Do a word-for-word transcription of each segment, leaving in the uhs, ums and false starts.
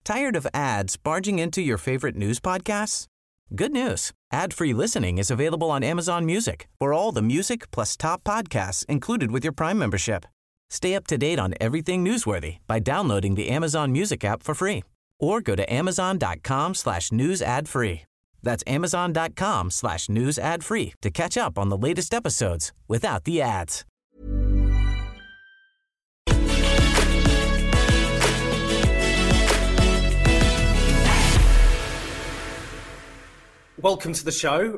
Tired of ads barging into your favorite news podcasts? Good news. Ad-free listening is available on Amazon Music for all the music plus top podcasts included with your Prime membership. Stay up to date on everything newsworthy by downloading the Amazon Music app for free or go to amazon.com slash news ad free. That's amazon.com slash news ad free to catch up on the latest episodes without the ads. Welcome to the show.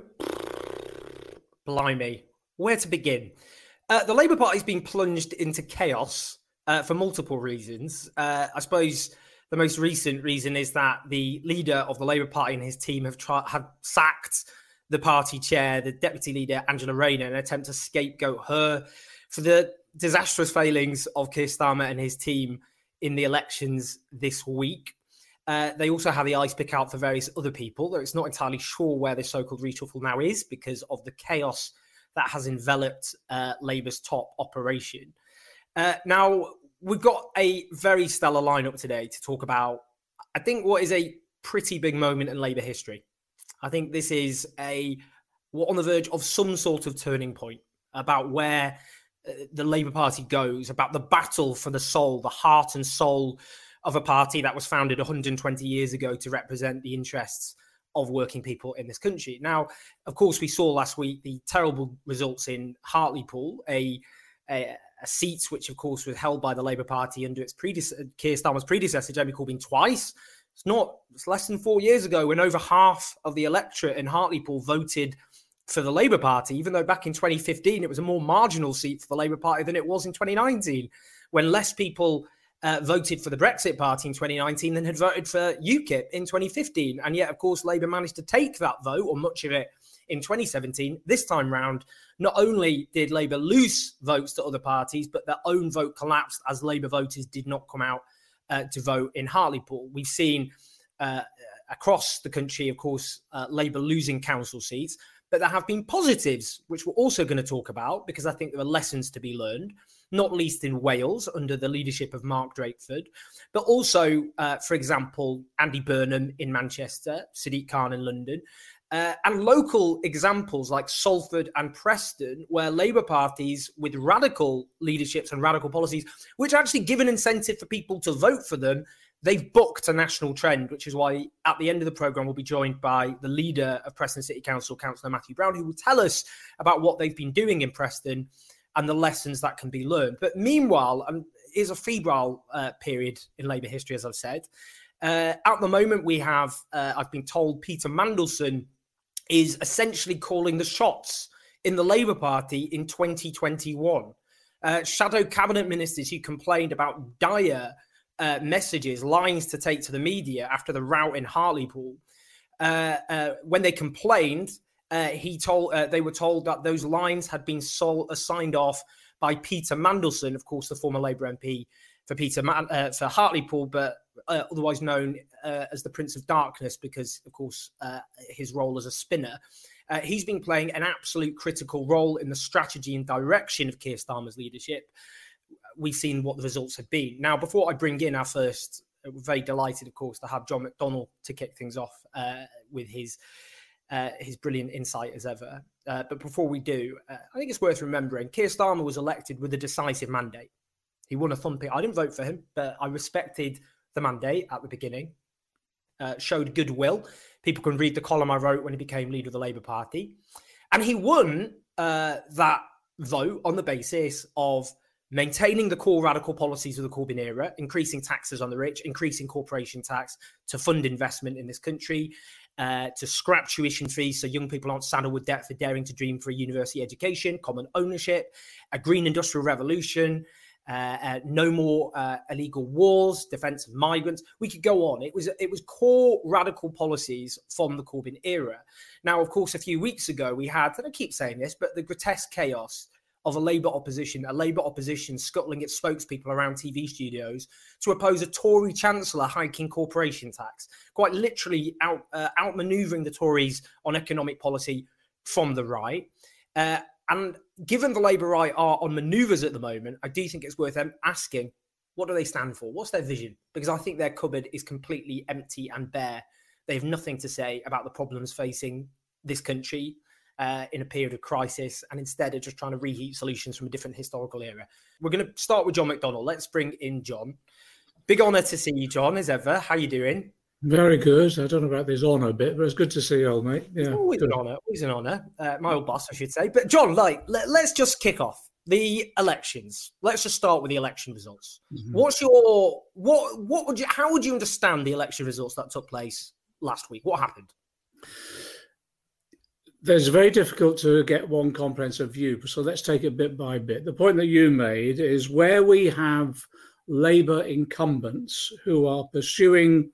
Blimey, where to begin? Uh, the Labour Party's been plunged into chaos uh, for multiple reasons. Uh, I suppose the most recent reason is that the leader of the Labour Party and his team have tried have sacked the party chair, the deputy leader, Angela Rayner, in an attempt to scapegoat her for the disastrous failings of Keir Starmer and his team in the elections this week. Uh, they also have the ice pick out for various other people, though it's not entirely sure where this so-called reshuffle now is because of the chaos that has enveloped uh, Labour's top operation. Uh, now, we've got a very stellar lineup today to talk about, I think, what is a pretty big moment in Labour history. I think this is a we're on the verge of some sort of turning point about where uh, the Labour Party goes, about the battle for the soul, the heart and soul of a party that was founded one hundred twenty years ago to represent the interests of working people in this country. Now, of course, we saw last week the terrible results in Hartlepool, a, a, a seat which, of course, was held by the Labour Party under its predecessor, Keir Starmer's predecessor, Jeremy Corbyn, twice. It's not, it's less than four years ago when over half of the electorate in Hartlepool voted for the Labour Party, even though back in twenty fifteen, it was a more marginal seat for the Labour Party than it was in twenty nineteen, when less people Uh, voted for the Brexit Party in twenty nineteen than had voted for UKIP in twenty fifteen. And yet, of course, Labour managed to take that vote, or much of it, in twenty seventeen. This time round, not only did Labour lose votes to other parties, but their own vote collapsed as Labour voters did not come out uh, to vote in Hartlepool. We've seen uh, across the country, of course, uh, Labour losing council seats, but there have been positives, which we're also going to talk about, because I think there are lessons to be learned, not least in Wales under the leadership of Mark Drakeford, but also, uh, for example, Andy Burnham in Manchester, Sadiq Khan in London, uh, and local examples like Salford and Preston, where Labour parties with radical leaderships and radical policies, which actually give an incentive for people to vote for them, they've booked a national trend, which is why at the end of the programme, we'll be joined by the leader of Preston City Council, Councillor Matthew Brown, who will tell us about what they've been doing in Preston and the lessons that can be learned. But meanwhile, um, is a febrile uh, period in Labour history, as I've said. Uh, at the moment, we have, uh, I've been told, Peter Mandelson is essentially calling the shots in the Labour Party in twenty twenty-one. Uh, shadow cabinet ministers who complained about dire uh, messages, lines to take to the media after the rout in Hartlepool, uh, uh, when they complained, Uh, he told uh, they were told that those lines had been sold, uh, signed off by Peter Mandelson, of course, the former Labour M P for Peter Man- uh, for Hartlepool, but uh, otherwise known uh, as the Prince of Darkness, because, of course, uh, his role as a spinner. Uh, he's been playing an absolute critical role in the strategy and direction of Keir Starmer's leadership. We've seen what the results have been. Now, before I bring in our first, we're very delighted, of course, to have John McDonnell to kick things off uh, with his. Uh, his brilliant insight as ever. Uh, but before we do, uh, I think it's worth remembering, Keir Starmer was elected with a decisive mandate. He won a thumping. I didn't vote for him, but I respected the mandate at the beginning, uh, showed goodwill. People can read the column I wrote when he became leader of the Labour Party. And he won uh, that vote on the basis of maintaining the core radical policies of the Corbyn era, increasing taxes on the rich, increasing corporation tax to fund investment in this country, Uh, to scrap tuition fees so young people aren't saddled with debt for daring to dream for a university education, common ownership, a green industrial revolution, uh, uh, no more uh, illegal wars, defence of migrants. We could go on. It was it was core radical policies from the Corbyn era. Now, of course, a few weeks ago, we had, and I keep saying this, but the grotesque chaos of a Labour opposition, a Labour opposition scuttling its spokespeople around T V studios to oppose a Tory chancellor hiking corporation tax, quite literally out uh, outmanoeuvring the Tories on economic policy from the right. Uh, and given the Labour right are on manoeuvres at the moment, I do think it's worth them asking What do they stand for? What's their vision? Because I think their cupboard is completely empty and bare. They have nothing to say about the problems facing this country uh, in a period of crisis, and instead are just trying to reheat solutions from a different historical era. We're going to start with John McDonnell. Let's bring in John. Big honour to see you, John, as ever. How you doing? Very good. I don't know about this honour bit, but it's good to see you, old mate. Yeah, it's always good. an honour. Always an honour. Uh, my old boss, I should say. But John, like, let, let's just kick off the elections. Let's just start with the election results. Mm-hmm. What's your what? What would you? How would you understand the election results that took place last week? What happened? There's very difficult to get one comprehensive view, so let's take it bit by bit. The point that you made is where we have Labour incumbents who are pursuing,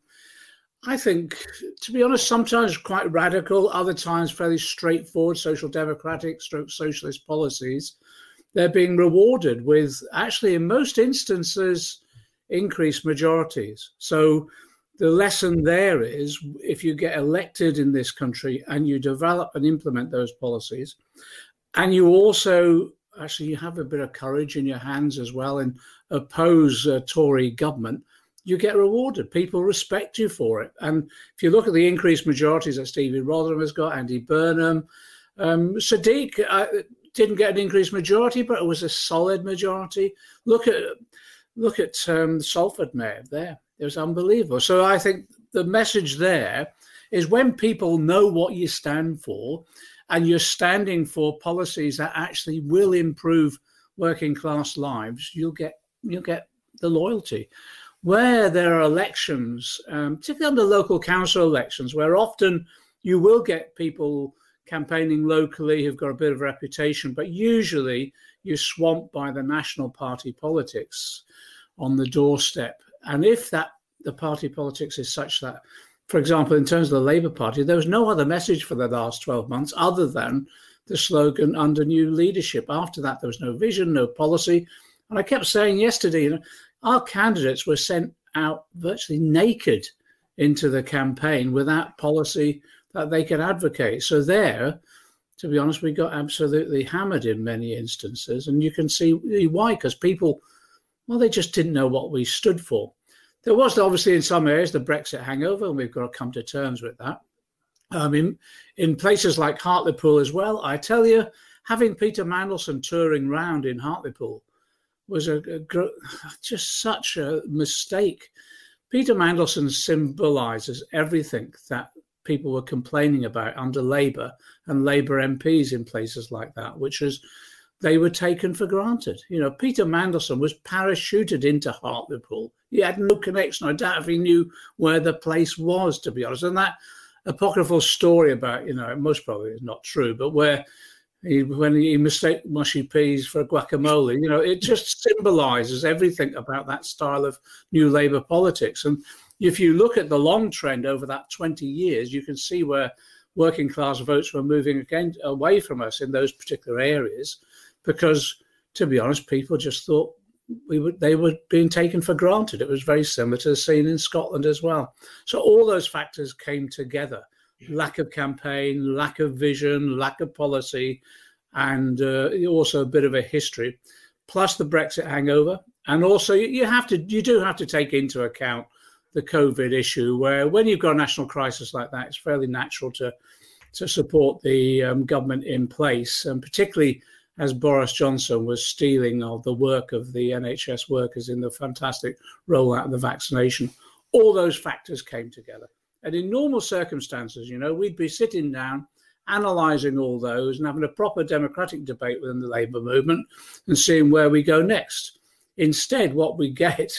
I think, to be honest, sometimes quite radical, other times fairly straightforward social democratic stroke socialist policies. They're being rewarded with, actually, in most instances, increased majorities. So the lesson there is, if you get elected in this country and you develop and implement those policies, and you also actually you have a bit of courage in your hands as well and oppose a Tory government, you get rewarded. People respect you for it. And if you look at the increased majorities that Stevie Rotherham has got, Andy Burnham, um, Sadiq uh, didn't get an increased majority, but it was a solid majority. Look at look at um, Salford Mayor there. It was unbelievable. So I think the message there is when people know what you stand for and you're standing for policies that actually will improve working class lives, you'll get you'll get the loyalty. Where there are elections, um, particularly under local council elections, where often you will get people campaigning locally who've got a bit of reputation, but usually you're swamped by the national party politics on the doorstep. And if that the party politics is such that, for example, in terms of the Labour Party, there was no other message for the last twelve months other than the slogan under new leadership. After that, there was no vision, no policy. And I kept saying yesterday, you know, our candidates were sent out virtually naked into the campaign without policy that they could advocate. So there, to be honest, we got absolutely hammered in many instances. And you can see why, because people, well, they just didn't know what we stood for. There was obviously in some areas the Brexit hangover, and we've got to come to terms with that. Um, in, in places like Hartlepool as well, I tell you, having Peter Mandelson touring round in Hartlepool was a, a just such a mistake. Peter Mandelson symbolises everything that people were complaining about under Labour and Labour M Ps in places like that, which is they were taken for granted. You know, Peter Mandelson was parachuted into Hartlepool. He had no connection. I doubt if he knew where the place was, to be honest. And that apocryphal story about, you know, most probably is not true, but where he, when he mistaked mushy peas for guacamole, you know, it just symbolises everything about that style of New Labour politics. And if you look at the long trend over that twenty years, you can see where working class votes were moving again away from us in those particular areas, because, to be honest, people just thought we would they were being taken for granted. It was very similar to the scene in Scotland as well. So all those factors came together: lack of campaign, lack of vision, lack of policy, and uh, also a bit of a history, plus the Brexit hangover. And also you have to you do have to take into account the COVID issue, where when you've got a national crisis like that, it's fairly natural to to support the um, government in place, and particularly as Boris Johnson was stealing of the work of the N H S workers in the fantastic rollout of the vaccination. All those factors came together. And in normal circumstances, you know, we'd be sitting down, analysing all those and having a proper democratic debate within the Labour movement and seeing where we go next. Instead, what we get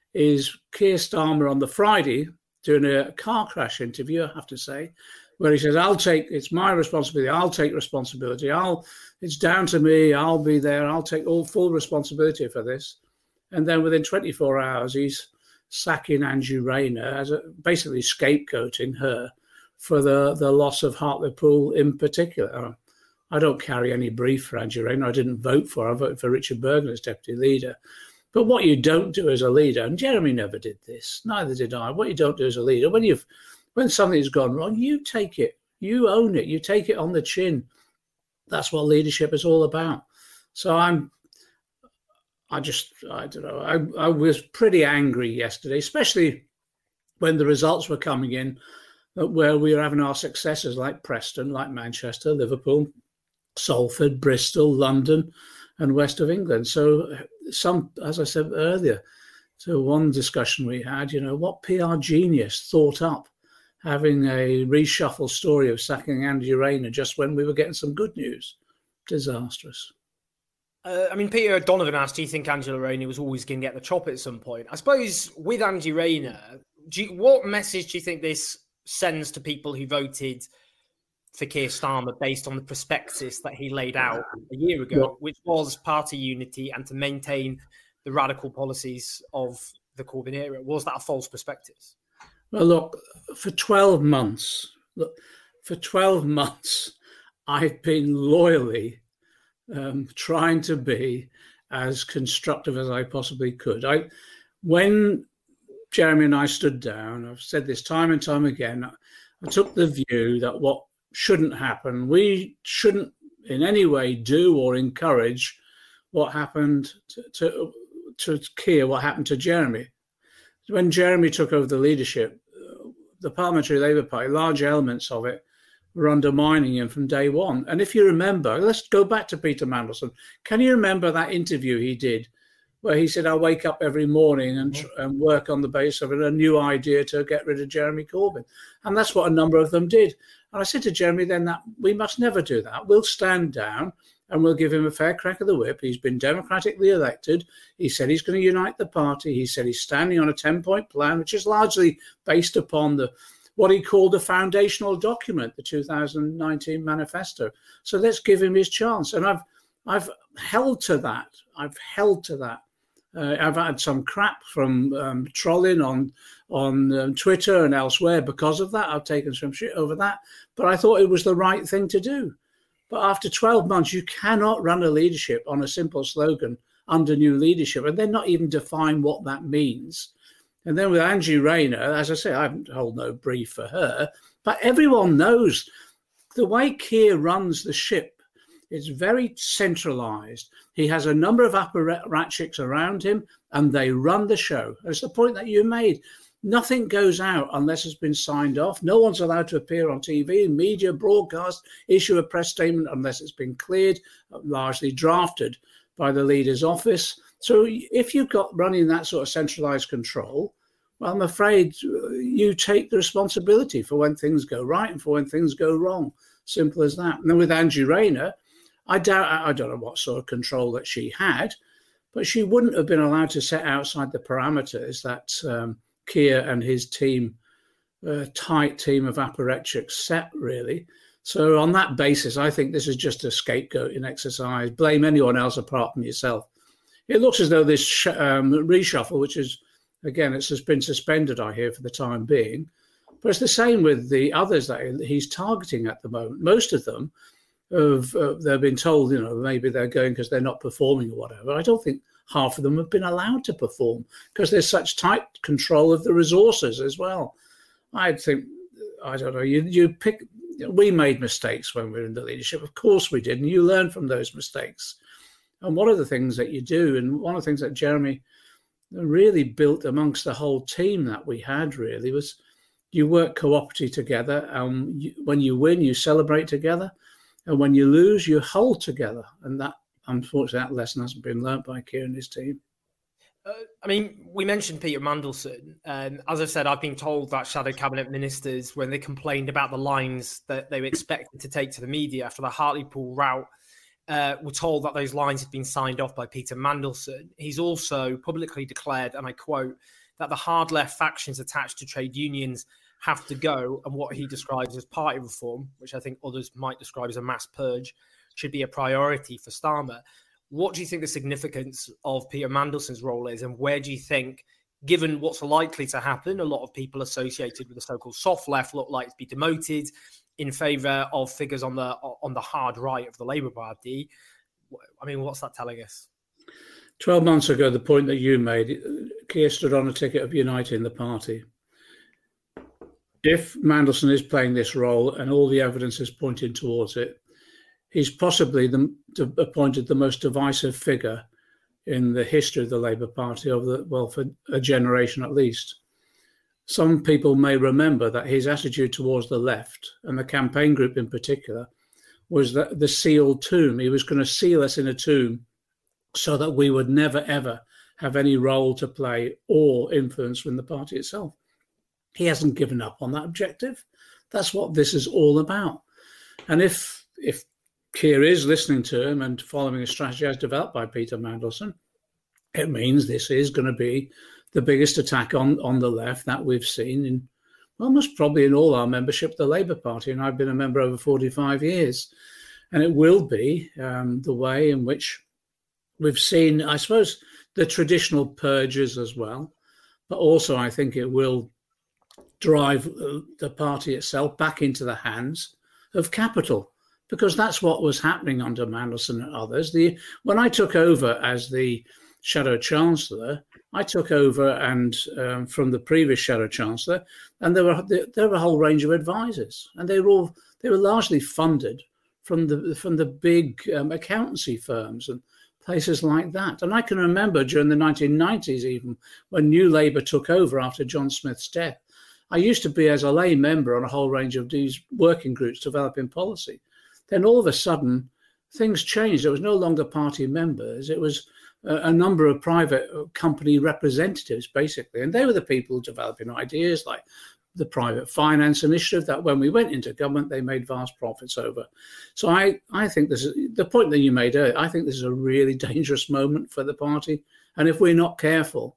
is Keir Starmer on the Friday doing a car crash interview, I have to say, where he says, I'll take, it's my responsibility, I'll take responsibility, I'll, it's down to me, I'll be there, I'll take all full responsibility for this. And then within twenty-four hours, he's sacking Angie Rayner, as a, basically scapegoating her for the, the loss of Hartlepool in particular. I don't carry any brief for Angie Rayner. I didn't vote for her. I voted for Richard Bergen as deputy leader. But what you don't do as a leader, and Jeremy never did this, neither did I, what you don't do as a leader, when you've when something's gone wrong, you take it, you own it, you take it on the chin. That's what leadership is all about. So I'm I just, I don't know, I, I was pretty angry yesterday, especially when the results were coming in, where we were having our successes like Preston, like Manchester, Liverpool, Salford, Bristol, London, and West of England. So some, as I said earlier, so one discussion we had, you know, what P R genius thought up having a reshuffle story of sacking Andy Rayner just when we were getting some good news? Disastrous. Uh, I mean, Peter Donovan asked, do you think Angela Rayner was always going to get the chop at some point? I suppose with Andy Rayner, do you, what message do you think this sends to people who voted for Keir Starmer based on the prospectus that he laid out a year ago, yeah. which was party unity and to maintain the radical policies of the Corbyn era? Was that a false prospectus? Well, look, for twelve months, look, for twelve months, I've been loyally um, trying to be as constructive as I possibly could. I, when Jeremy and I stood down, I've said this time and time again, I took the view that what shouldn't happen, we shouldn't in any way do or encourage what happened to, to, to Keir, what happened to Jeremy. When Jeremy took over the leadership, the Parliamentary Labour Party, large elements of it were undermining him from day one. And if you remember, let's go back to Peter Mandelson. Can you remember that interview he did where he said, I'll wake up every morning and, mm-hmm. and work on the basis of a new idea to get rid of Jeremy Corbyn? And that's what a number of them did. And I said to Jeremy then that we must never do that. We'll stand down and we'll give him a fair crack of the whip. He's been democratically elected. He said he's going to unite the party. He said he's standing on a ten-point plan, which is largely based upon the what he called the foundational document, the two thousand nineteen manifesto. So let's give him his chance. And I've I've held to that. I've held to that. Uh, I've had some crap from um, trolling on on um, Twitter and elsewhere because of that. I've taken some shit over that. But I thought it was the right thing to do. But after twelve months, you cannot run a leadership on a simple slogan under new leadership and then not even define what that means. And then with Angie Rayner, as I say, I hold no brief for her, but everyone knows the way Keir runs the ship is very centralised. He has a number of apparatchiks around him and they run the show. It's the point that you made. Nothing goes out unless it's been signed off. No one's allowed to appear on T V, media, broadcast, issue a press statement unless it's been cleared, largely drafted by the leader's office. So if you've got running that sort of centralised control, well, I'm afraid you take the responsibility for when things go right and for when things go wrong. Simple as that. And then with Angie Rayner, I doubt, I don't know what sort of control that she had, but she wouldn't have been allowed to set outside the parameters that um, Keir and his team, uh, tight team of apparatchiks set, really. So on that basis, I think this is just a scapegoating exercise. Blame anyone else apart from yourself. It looks as though this sh- um, reshuffle, which is, again, it's just been suspended, I hear, for the time being. But it's the same with the others that he's targeting at the moment. Most of them, have uh, they've been told, you know, maybe they're going because they're not performing or whatever. I don't think half of them have been allowed to perform because there's such tight control of the resources as well. I think, I don't know, you, you pick, we made mistakes when we were in the leadership. Of course we did. And you learn from those mistakes. And one of the things that you do, and one of the things that Jeremy really built amongst the whole team that we had really was you work cooperatively together. And you, when you win, you celebrate together. And when you lose, you hold together. And that, unfortunately, that lesson hasn't been learnt by Keir and his team. Uh, I mean, we mentioned Peter Mandelson. Um, as I've said, I've been told that shadow cabinet ministers, when they complained about the lines that they were expected to take to the media after the Hartlepool rout, uh, were told that those lines had been signed off by Peter Mandelson. He's also publicly declared, and I quote, that the hard left factions attached to trade unions have to go, and what he describes as party reform, which I think others might describe as a mass purge, should be a priority for Starmer. What do you think the significance of Peter Mandelson's role is, and where do you think, given what's likely to happen, a lot of people associated with the so-called soft left look like to be demoted in favour of figures on the on the hard right of the Labour Party? I mean, what's that telling us? Twelve months ago, the point that you made, Keir stood on a ticket of uniting the party. If Mandelson is playing this role and all the evidence is pointing towards it, he's possibly the, the, appointed the most divisive figure in the history of the Labour Party over the, well, for a generation at least. Some people may remember that his attitude towards the left, and the campaign group in particular, was that the sealed tomb. He was going to seal us in a tomb so that we would never, ever have any role to play or influence in the party itself. He hasn't given up on that objective. That's what this is all about. And if if Keir is listening to him and following a strategy as developed by Peter Mandelson, it means this is going to be the biggest attack on, on the left that we've seen in, well, most probably in all our membership of the Labour Party. And I've been a member over forty-five years. And it will be um, the way in which we've seen, I suppose, the traditional purges as well. But also, I think it will drive the party itself back into the hands of capital, because that's what was happening under Mandelson and others. The when I took over as the Shadow Chancellor, I took over and um, from the previous Shadow Chancellor, and there were there were a whole range of advisors, and they were all they were largely funded from the from the big um, accountancy firms and places like that. And I can remember during the nineteen nineties, even when New Labour took over after John Smith's death, I used to be as a lay member on a whole range of these working groups developing policy. Then all of a sudden, things changed. It was no longer party members. It was a, a number of private company representatives, basically. And they were the people developing ideas like the private finance initiative that when we went into government, they made vast profits over. So I, I think this is the point that you made earlier. I think this is a really dangerous moment for the party. And if we're not careful,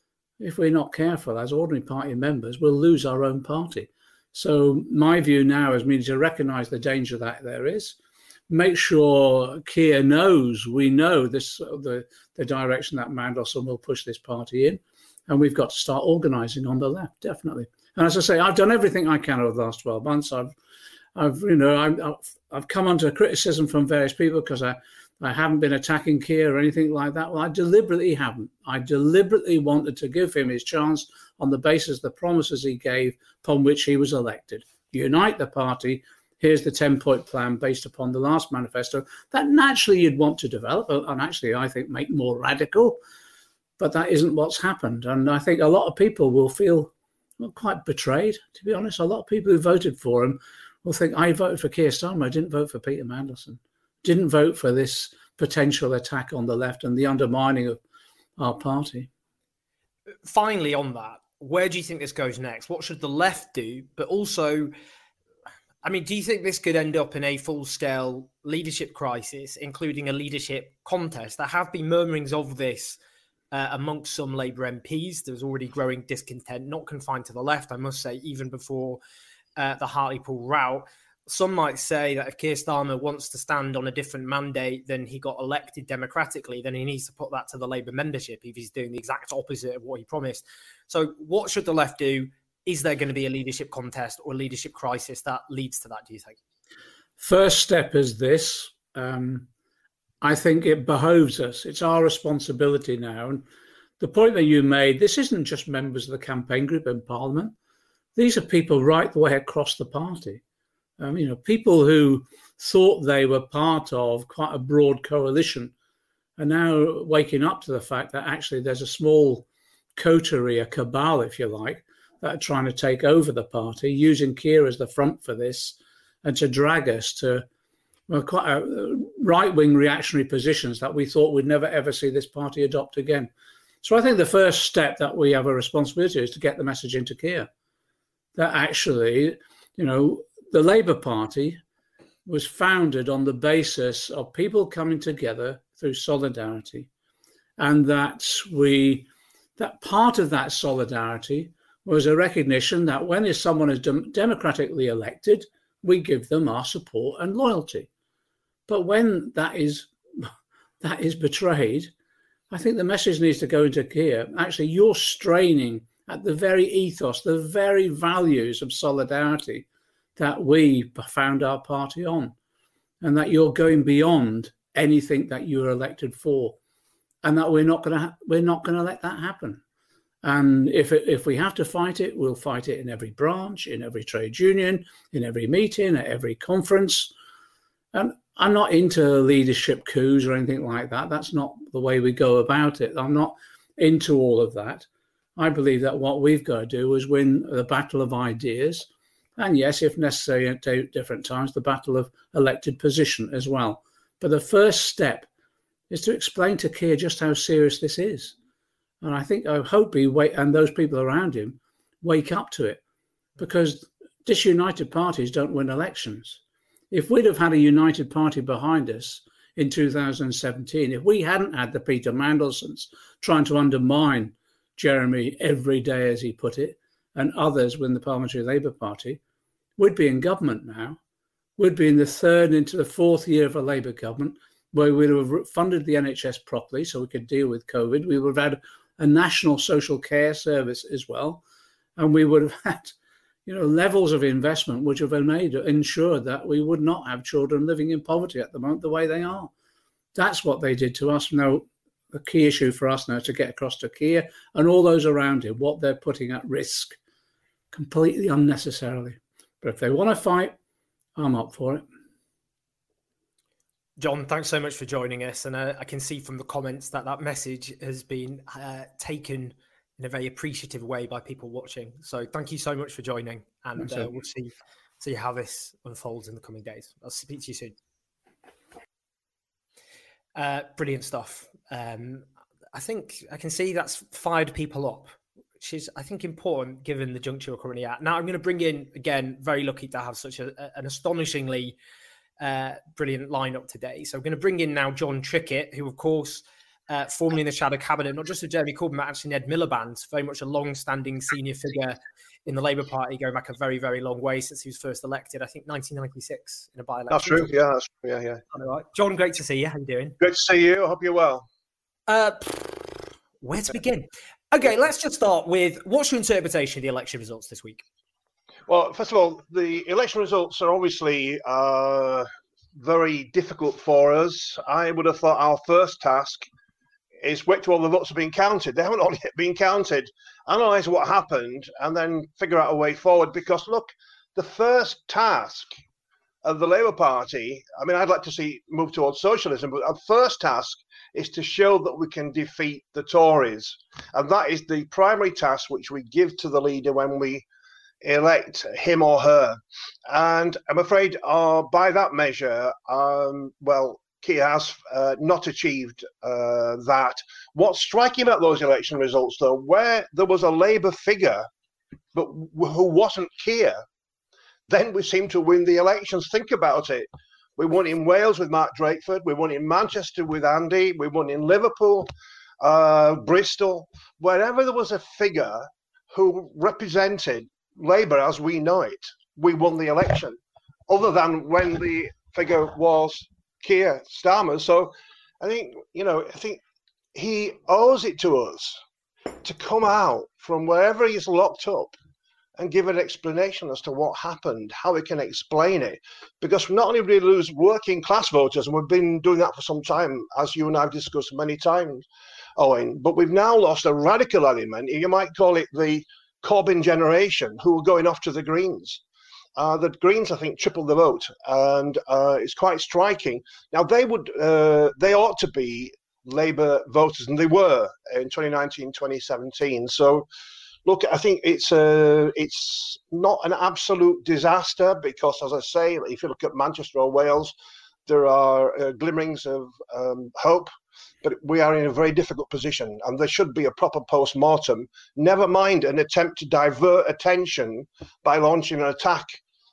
if we're not careful as ordinary party members, we'll lose our own party. So my view now is we need to recognise the danger that there is, make sure Keir knows, we know this the, the direction that Mandelson will push this party in, and we've got to start organising on the left, definitely. And as I say, I've done everything I can over the last twelve months. I've, I've you know, I've, I've come under criticism from various people because I, I haven't been attacking Keir or anything like that. Well, I deliberately haven't. I deliberately wanted to give him his chance on the basis of the promises he gave upon which he was elected. Unite the party. Here's the ten-point plan based upon the last manifesto that naturally you'd want to develop and actually, I think, make more radical. But that isn't what's happened. And I think a lot of people will feel well, quite betrayed, to be honest. A lot of people who voted for him will think, I voted for Keir Starmer. I didn't vote for Peter Mandelson. Didn't vote for this potential attack on the left and the undermining of our party. Finally, on that, where do you think this goes next? What should the left do? But also, I mean, do you think this could end up in a full-scale leadership crisis, including a leadership contest? There have been murmurings of this uh, amongst some Labour M Ps. There's already growing discontent, not confined to the left, I must say, even before uh, the Hartlepool rout. Some might say that if Keir Starmer wants to stand on a different mandate than he got elected democratically, then he needs to put that to the Labour membership if he's doing the exact opposite of what he promised. So what should the left do? Is there going to be a leadership contest or a leadership crisis that leads to that, do you think? First step is this. Um, I think it behoves us. It's our responsibility now. And the point that you made, this isn't just members of the campaign group in Parliament. These are people right the way across the party. Um, you know, people who thought they were part of quite a broad coalition are now waking up to the fact that actually there's a small coterie, a cabal, if you like, that are trying to take over the party, using Keir as the front for this and to drag us to well, quite a right-wing reactionary positions that we thought we'd never, ever see this party adopt again. So I think the first step that we have a responsibility is to get the message into Keir that actually, you know, the Labour Party was founded on the basis of people coming together through solidarity, and that we that part of that solidarity was a recognition that when someone is dem- democratically elected, we give them our support and loyalty. But when that is that is betrayed, I think the message needs to go into Keir. Actually, you're straining at the very ethos, the very values of solidarity that we found our party on, and that you're going beyond anything that you were elected for, and that we're not going to ha- we're not going to let that happen. And if it, if we have to fight it, we'll fight it in every branch, in every trade union, in every meeting, at every conference. And I'm not into leadership coups or anything like that. That's not the way we go about it. I'm not into all of that. I believe that what we've got to do is win the battle of ideas. And yes, if necessary at different times, the battle of elected position as well. But the first step is to explain to Keir just how serious this is. And I think, I hope he wait, and those people around him wake up to it, because disunited parties don't win elections. If we'd have had a united party behind us in two thousand seventeen, if we hadn't had the Peter Mandelsons trying to undermine Jeremy every day, as he put it, and others within the Parliamentary Labour Party, we'd be in government now. We'd be in the third into the fourth year of a Labour government, where we would have funded the N H S properly so we could deal with COVID. We would have had a national social care service as well. And we would have had, you know, levels of investment which have been made to ensure that we would not have children living in poverty at the moment the way they are. That's what they did to us. Now, the key issue for us now is to get across to Keir and all those around him what they're putting at risk completely unnecessarily. But if they want to fight, I'm up for it. John, thanks so much for joining us. And uh, I can see from the comments that that message has been uh, taken in a very appreciative way by people watching. So thank you so much for joining. And uh, we'll see, see how this unfolds in the coming days. I'll speak to you soon. Uh, brilliant stuff. Um, I think I can see that's fired people up, which is, I think, important given the juncture we're currently at. Now I'm going to bring in, again, very lucky to have such a, an astonishingly uh, brilliant lineup today. So I'm going to bring in now John Trickett, who, of course, uh, formerly in the shadow cabinet, not just of Jeremy Corbyn, but actually Ned Miliband, very much a long-standing senior figure in the Labour Party, going back a very, very long way since he was first elected, I think nineteen ninety-six in a by-election. That's true, yeah, that's true, yeah, yeah. All right. John, great to see you. How you doing? Great to see you. I hope you're well. Uh, where to begin? Okay, let's just start with, what's your interpretation of the election results this week? Well, first of all, the election results are obviously uh, very difficult for us. I would have thought our first task is wait till all the votes have been counted. They haven't all yet been counted. Analyse what happened and then figure out a way forward. Because, look, the first task of the Labour Party, I mean, I'd like to see move towards socialism, but our first task is to show that we can defeat the Tories. And that is the primary task which we give to the leader when we elect him or her. And I'm afraid uh, by that measure, um, well, Keir has uh, not achieved uh, that. What's striking about those election results, though, where there was a Labour figure but who wasn't Keir, then we seem to win the elections. Think about it. We won in Wales with Mark Drakeford. We won in Manchester with Andy. We won in Liverpool, uh, Bristol. Wherever there was a figure who represented Labour as we know it, we won the election, other than when the figure was Keir Starmer. So I think, you know, I think he owes it to us to come out from wherever he's locked up and give an explanation as to what happened, how we can explain it. Because not only do we lose working class voters, and we've been doing that for some time, as you and I have discussed many times, Owen, but we've now lost a radical element. You might call it the Corbyn generation, who are going off to the Greens. Uh, the Greens, I think, tripled the vote, and uh, it's quite striking. Now, they would, uh, they ought to be Labour voters, and they were in twenty nineteen, twenty seventeen. So, look, I think it's a, it's not an absolute disaster because, as I say, if you look at Manchester or Wales, there are uh, glimmerings of um, hope, but we are in a very difficult position, and there should be a proper post-mortem, never mind an attempt to divert attention by launching an attack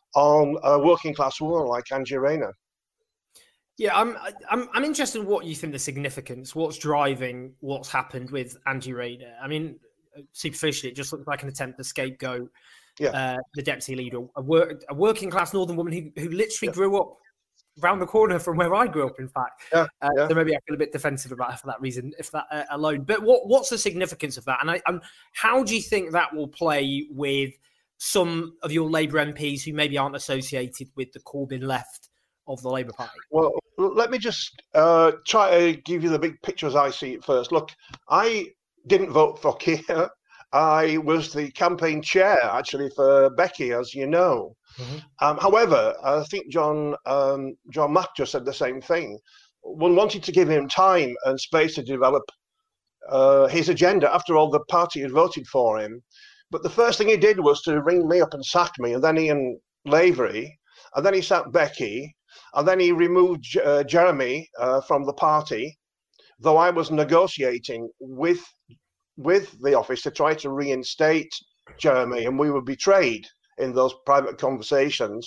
on a working-class woman like Angie Rayner. Yeah, I'm, I'm, I'm interested in what you think the significance, what's driving what's happened with Angie Rayner. I mean, superficially, it just looks like an attempt to scapegoat yeah. uh, the deputy leader, a, work, a working class northern woman who, who literally yeah. grew up around the corner from where I grew up, in fact. Yeah, uh, yeah. So maybe I feel a bit defensive about her for that reason, if that uh, alone. But what, what's the significance of that? And I, um, how do you think that will play with some of your Labour M Ps who maybe aren't associated with the Corbyn left of the Labour Party? Well, let me just uh, try to give you the big picture as I see it first. Look, I didn't vote for Keir, I was the campaign chair, actually, for Becky, as you know. Mm-hmm. Um, however, I think John um, John Mack just said the same thing. One wanted to give him time and space to develop uh, his agenda. After all, the party had voted for him. But the first thing he did was to ring me up and sack me, and then Ian Lavery, and then he sacked Becky, and then he removed uh, Jeremy uh, from the party, though I was negotiating with with the office to try to reinstate Jeremy, and we were betrayed in those private conversations.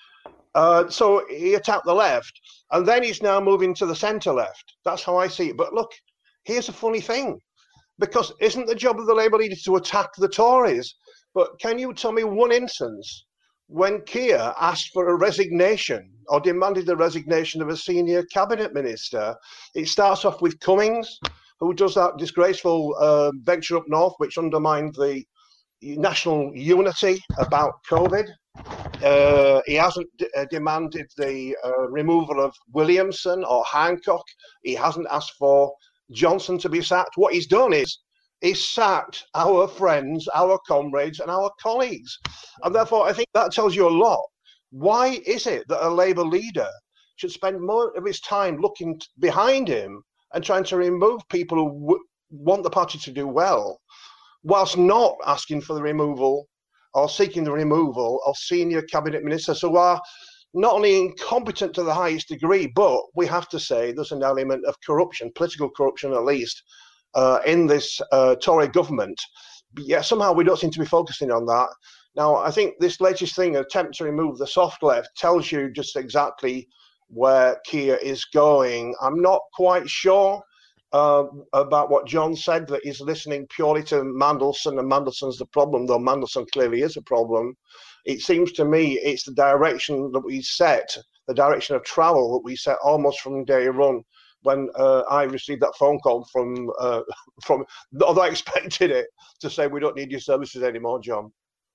Uh, so he attacked the left, and then he's now moving to the centre left. That's how I see it. But look, here's a funny thing, because isn't the job of the Labour leader to attack the Tories? But can you tell me one instance when Keir asked for a resignation or demanded the resignation of a senior cabinet minister? It starts off with Cummings, who does that disgraceful uh, venture up north, which undermined the national unity about COVID. Uh, he hasn't d- uh, demanded the uh, removal of Williamson or Hancock. He hasn't asked for Johnson to be sacked. What he's done is he's sacked our friends, our comrades, and our colleagues. And therefore, I think that tells you a lot. Why is it that a Labour leader should spend more of his time looking t- behind him and trying to remove people who w- want the party to do well, whilst not asking for the removal or seeking the removal of senior cabinet ministers who are not only incompetent to the highest degree, but we have to say there's an element of corruption, political corruption at least, uh, in this uh, Tory government. But yet somehow we don't seem to be focusing on that. Now, I think this latest thing, attempt to remove the soft left, tells you just exactly where Keir is going. I'm not quite sure uh, about what John said, that he's listening purely to Mandelson, and Mandelson's the problem, though Mandelson clearly is a problem. It seems to me it's the direction that we set, the direction of travel that we set almost from day one, when uh, I received that phone call from, uh, from, although I expected it, to say we don't need your services anymore, John.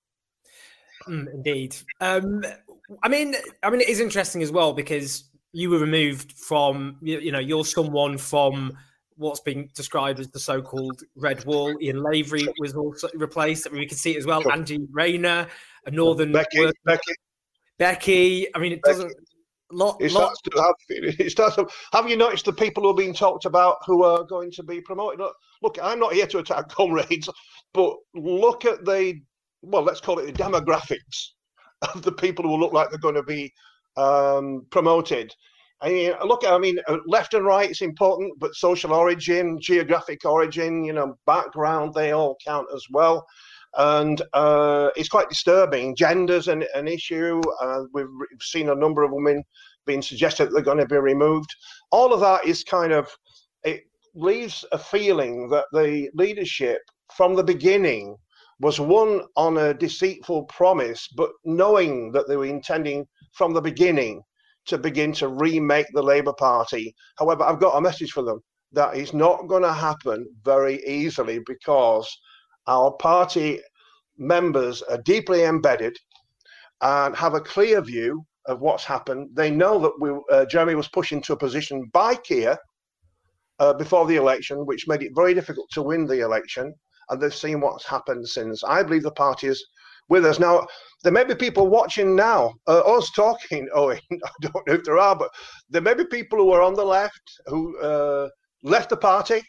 Mm, indeed. Um, I mean, I mean, it is interesting as well, because you were removed from, you, you know, you're someone from what's been described as the so-called Red Wall. Ian Lavery was also replaced. I mean, we can see it as well. Sure. Andy Rayner, a Northern Becky, worker. Becky, Becky. I mean, it doesn't. Lot, it, lot... starts to have, it starts to have you noticed the people who are being talked about who are going to be promoted? Look, look, I'm not here to attack comrades, but look at the, well, let's call it the demographics of the people who look like they're going to be um, promoted. I mean, look, I mean, left and right is important, but social origin, geographic origin, you know, background, they all count as well. And uh, it's quite disturbing. Gender's an, an issue. Uh, we've seen a number of women being suggested that they're going to be removed. All of that is kind of, it leaves a feeling that the leadership from the beginning was one on a deceitful promise, but knowing that they were intending from the beginning to begin to remake the Labour Party. However, I've got a message for them. That is not going to happen very easily, because our party members are deeply embedded and have a clear view of what's happened. They know that we, uh, Jeremy was pushed into a position by Keir uh, before the election, which made it very difficult to win the election. And they've seen what's happened since. I believe the party is with us. Now, there may be people watching now, uh, us talking, Owen, I don't know if there are, but there may be people who are on the left who uh, left the party.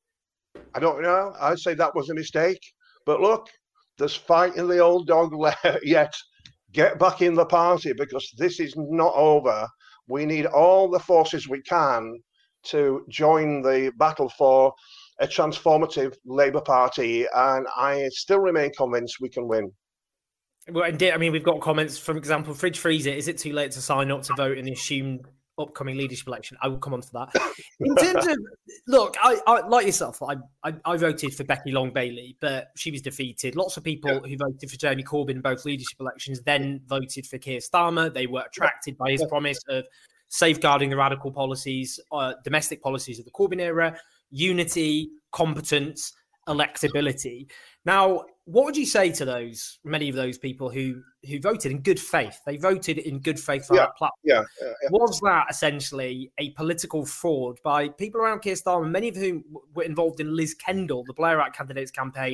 I don't know. I'd say that was a mistake. But look, there's fight in the old dog yet. Get back in the party, because this is not over. We need all the forces we can to join the battle for a transformative Labour Party. And I still remain convinced we can win. Well, indeed. I mean, we've got comments, for example, Fridge Freezer. Is it too late to sign up to vote in the assumed upcoming leadership election? I will come on to that. In terms of, look, I, I like yourself, I, I I voted for Becky Long Bailey, but she was defeated. Lots of people yeah. who voted for Jeremy Corbyn in both leadership elections then voted for Keir Starmer. They were attracted by his yeah. promise of safeguarding the radical policies, uh, domestic policies of the Corbyn era, unity, competence, electability. Now, what would you say to those, many of those people who who voted in good faith? They voted in good faith for yeah, that platform. Yeah, yeah, yeah. Was that essentially a political fraud by people around Keir Starmer, many of whom were involved in Liz Kendall, the Blairite candidate's campaign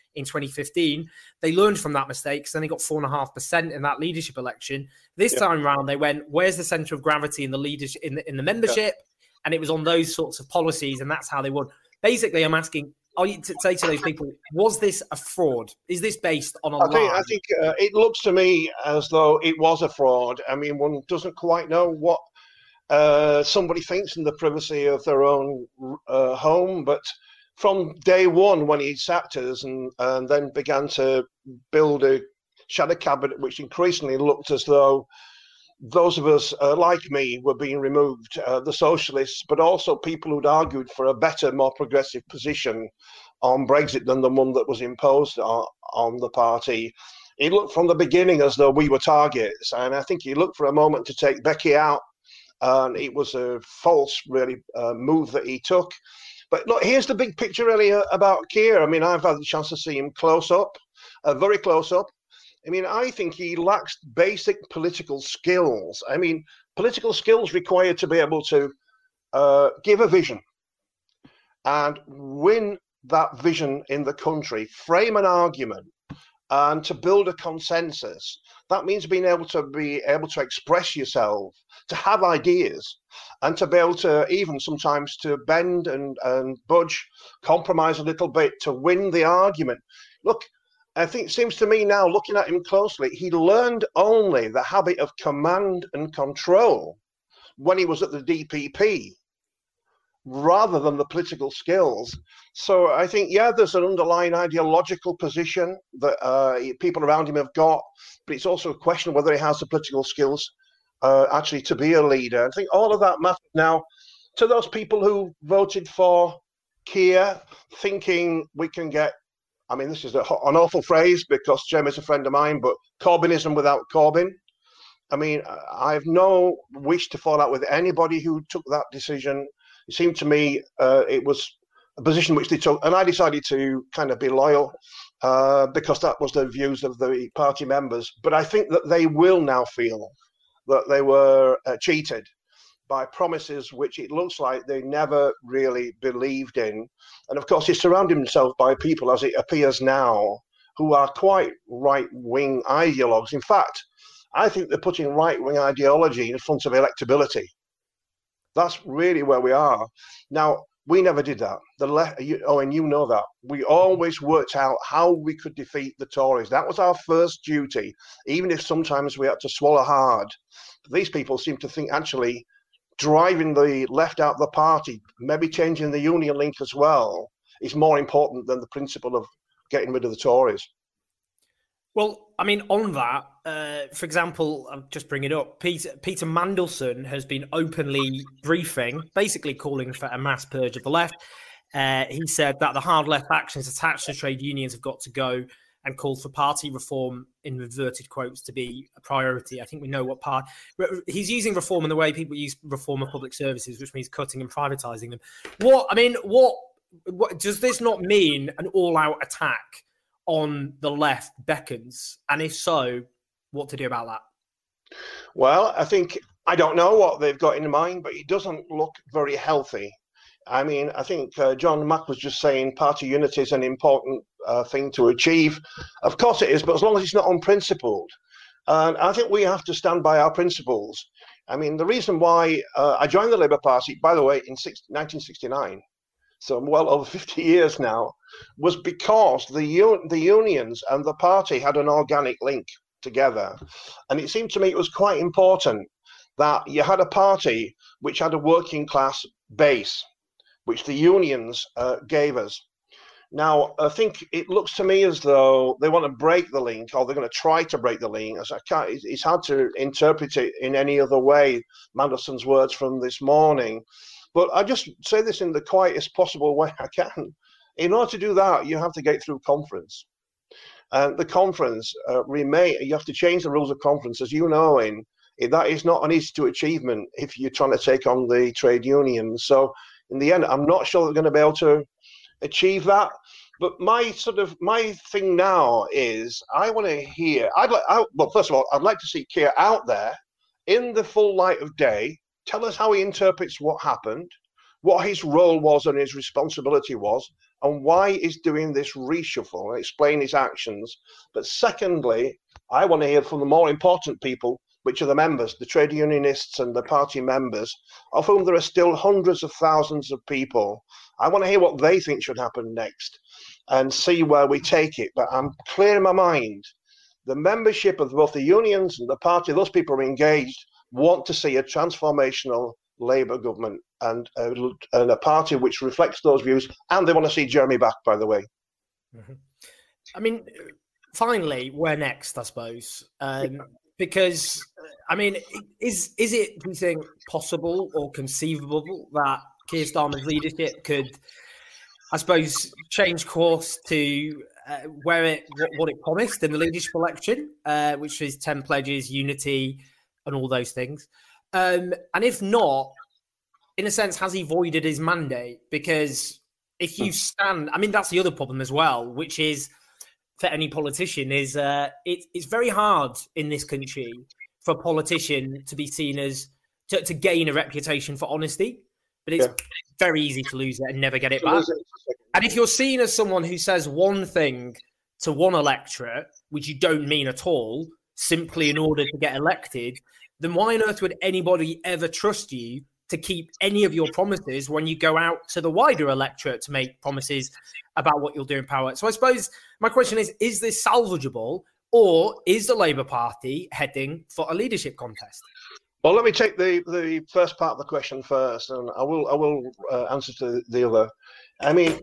in twenty fifteen. They learned from that mistake, because then they got four and a half percent in that leadership election. This yeah. time around, they went, where's the centre of gravity in the leadership, in the, in the membership? Yeah. And it was on those sorts of policies, and that's how they won. Basically, I'm asking, are you to say to those people, was this a fraud? Is this based on a I think, lie? I think uh, it looks to me as though it was a fraud. I mean, one doesn't quite know what uh, somebody thinks in the privacy of their own uh, home, but from day one, when he sacked us and, and then began to build a shadow cabinet, which increasingly looked as though those of us uh, like me were being removed, uh, the socialists, but also people who'd argued for a better, more progressive position on Brexit than the one that was imposed on, on the party. It looked from the beginning as though we were targets, and I think he looked for a moment to take Becky out, and it was a false, really, uh, move that he took. But look, here's the big picture really about Keir. I mean, I've had the chance to see him close up, uh, very close up. I mean, I think he lacks basic political skills. I mean, political skills required to be able to uh, give a vision and win that vision in the country, frame an argument, and to build a consensus. That means being able to be able to express yourself, to have ideas, and to be able to even sometimes to bend and, and budge, compromise a little bit to win the argument. Look, I think it seems to me now, looking at him closely, he learned only the habit of command and control when he was at the D P P, rather than the political skills. So I think, yeah, there's an underlying ideological position that uh, people around him have got, but it's also a question of whether he has the political skills uh, actually to be a leader. I think all of that matters now to those people who voted for Keir, thinking we can get, I mean, this is a, an awful phrase because Jem is a friend of mine, but Corbynism without Corbyn. I mean, I have no wish to fall out with anybody who took that decision. It seemed to me uh, it was a position which they took, and I decided to kind of be loyal uh, because that was the views of the party members. But I think that they will now feel that they were uh, cheated by promises which it looks like they never really believed in. And of course, he surrounded himself by people, as it appears now, who are quite right-wing ideologues. In fact, I think they're putting right-wing ideology in front of electability. That's really where we are. Now, we never did that. The left, you, oh, and you know that. We always worked out how we could defeat the Tories. That was our first duty, even if sometimes we had to swallow hard. But these people seem to think actually driving the left out of the party, maybe changing the union link as well, is more important than the principle of getting rid of the Tories. Well, I mean, on that, uh, for example, I'll just bring it up. Peter, Peter Mandelson has been openly briefing, basically calling for a mass purge of the left. Uh, he said that the hard left actions attached to trade unions have got to go, and called for party reform, in inverted quotes, to be a priority. I think we know what part. He's using reform in the way people use reform of public services, which means cutting and privatising them. What, I mean, what, what does this not mean an all-out attack on the left beckons? And if so, what to do about that? Well, I think, I don't know what they've got in mind, but it doesn't look very healthy. I mean, I think uh, John Mack was just saying party unity is an important uh, thing to achieve. Of course it is, but as long as it's not unprincipled. And I think we have to stand by our principles. I mean, the reason why uh, I joined the Labour Party, by the way, in nineteen sixty-nine, so well over fifty years now, was because the un- the unions and the party had an organic link together. And it seemed to me it was quite important that you had a party which had a working class base, which the unions uh, gave us. Now, I think it looks to me as though they want to break the link, or they're going to try to break the link. As I can't, it's hard to interpret it in any other way, Mandelson's words from this morning. But I just say this in the quietest possible way I can. In order to do that, you have to get through conference. And the conference, uh, remain, you have to change the rules of conference, as you know, in that is not an easy to achievement if you're trying to take on the trade unions. So in the end, I'm not sure they're going to be able to achieve that. But my sort of my thing now is I want to hear. I'd like. I, well, first of all, I'd like to see Keir out there in the full light of day. Tell us how he interprets what happened, what his role was and his responsibility was, and why he's doing this reshuffle and explain his actions. But secondly, I want to hear from the more important people, which are the members, the trade unionists and the party members, of whom there are still hundreds of thousands of people. I want to hear what they think should happen next and see where we take it. But I'm clear in my mind, the membership of both the unions and the party, those people are engaged, want to see a transformational Labour government and a, and a party which reflects those views, and they want to see Jeremy back, by the way. Mm-hmm. I mean, finally, where next, I suppose? Um, because, I mean, is is it, do you think, possible or conceivable that Keir Starmer's leadership could, I suppose, change course to uh, where it what, what it promised in the leadership election, uh, which is ten pledges, unity, and all those things? Um, and if not, in a sense, has he voided his mandate? Because if you stand, I mean, that's the other problem as well, which is for any politician is uh, it, it's very hard in this country for a politician to be seen as to, to gain a reputation for honesty, but it's yeah. very easy to lose it and never get it back. And if you're seen as someone who says one thing to one electorate, which you don't mean at all, simply in order to get elected, then why on earth would anybody ever trust you to keep any of your promises when you go out to the wider electorate to make promises about what you'll do in power? So I suppose my question is, is this salvageable, or is the Labour Party heading for a leadership contest? Well, let me take the, the first part of the question first, and I will I will uh, answer to the other. I mean,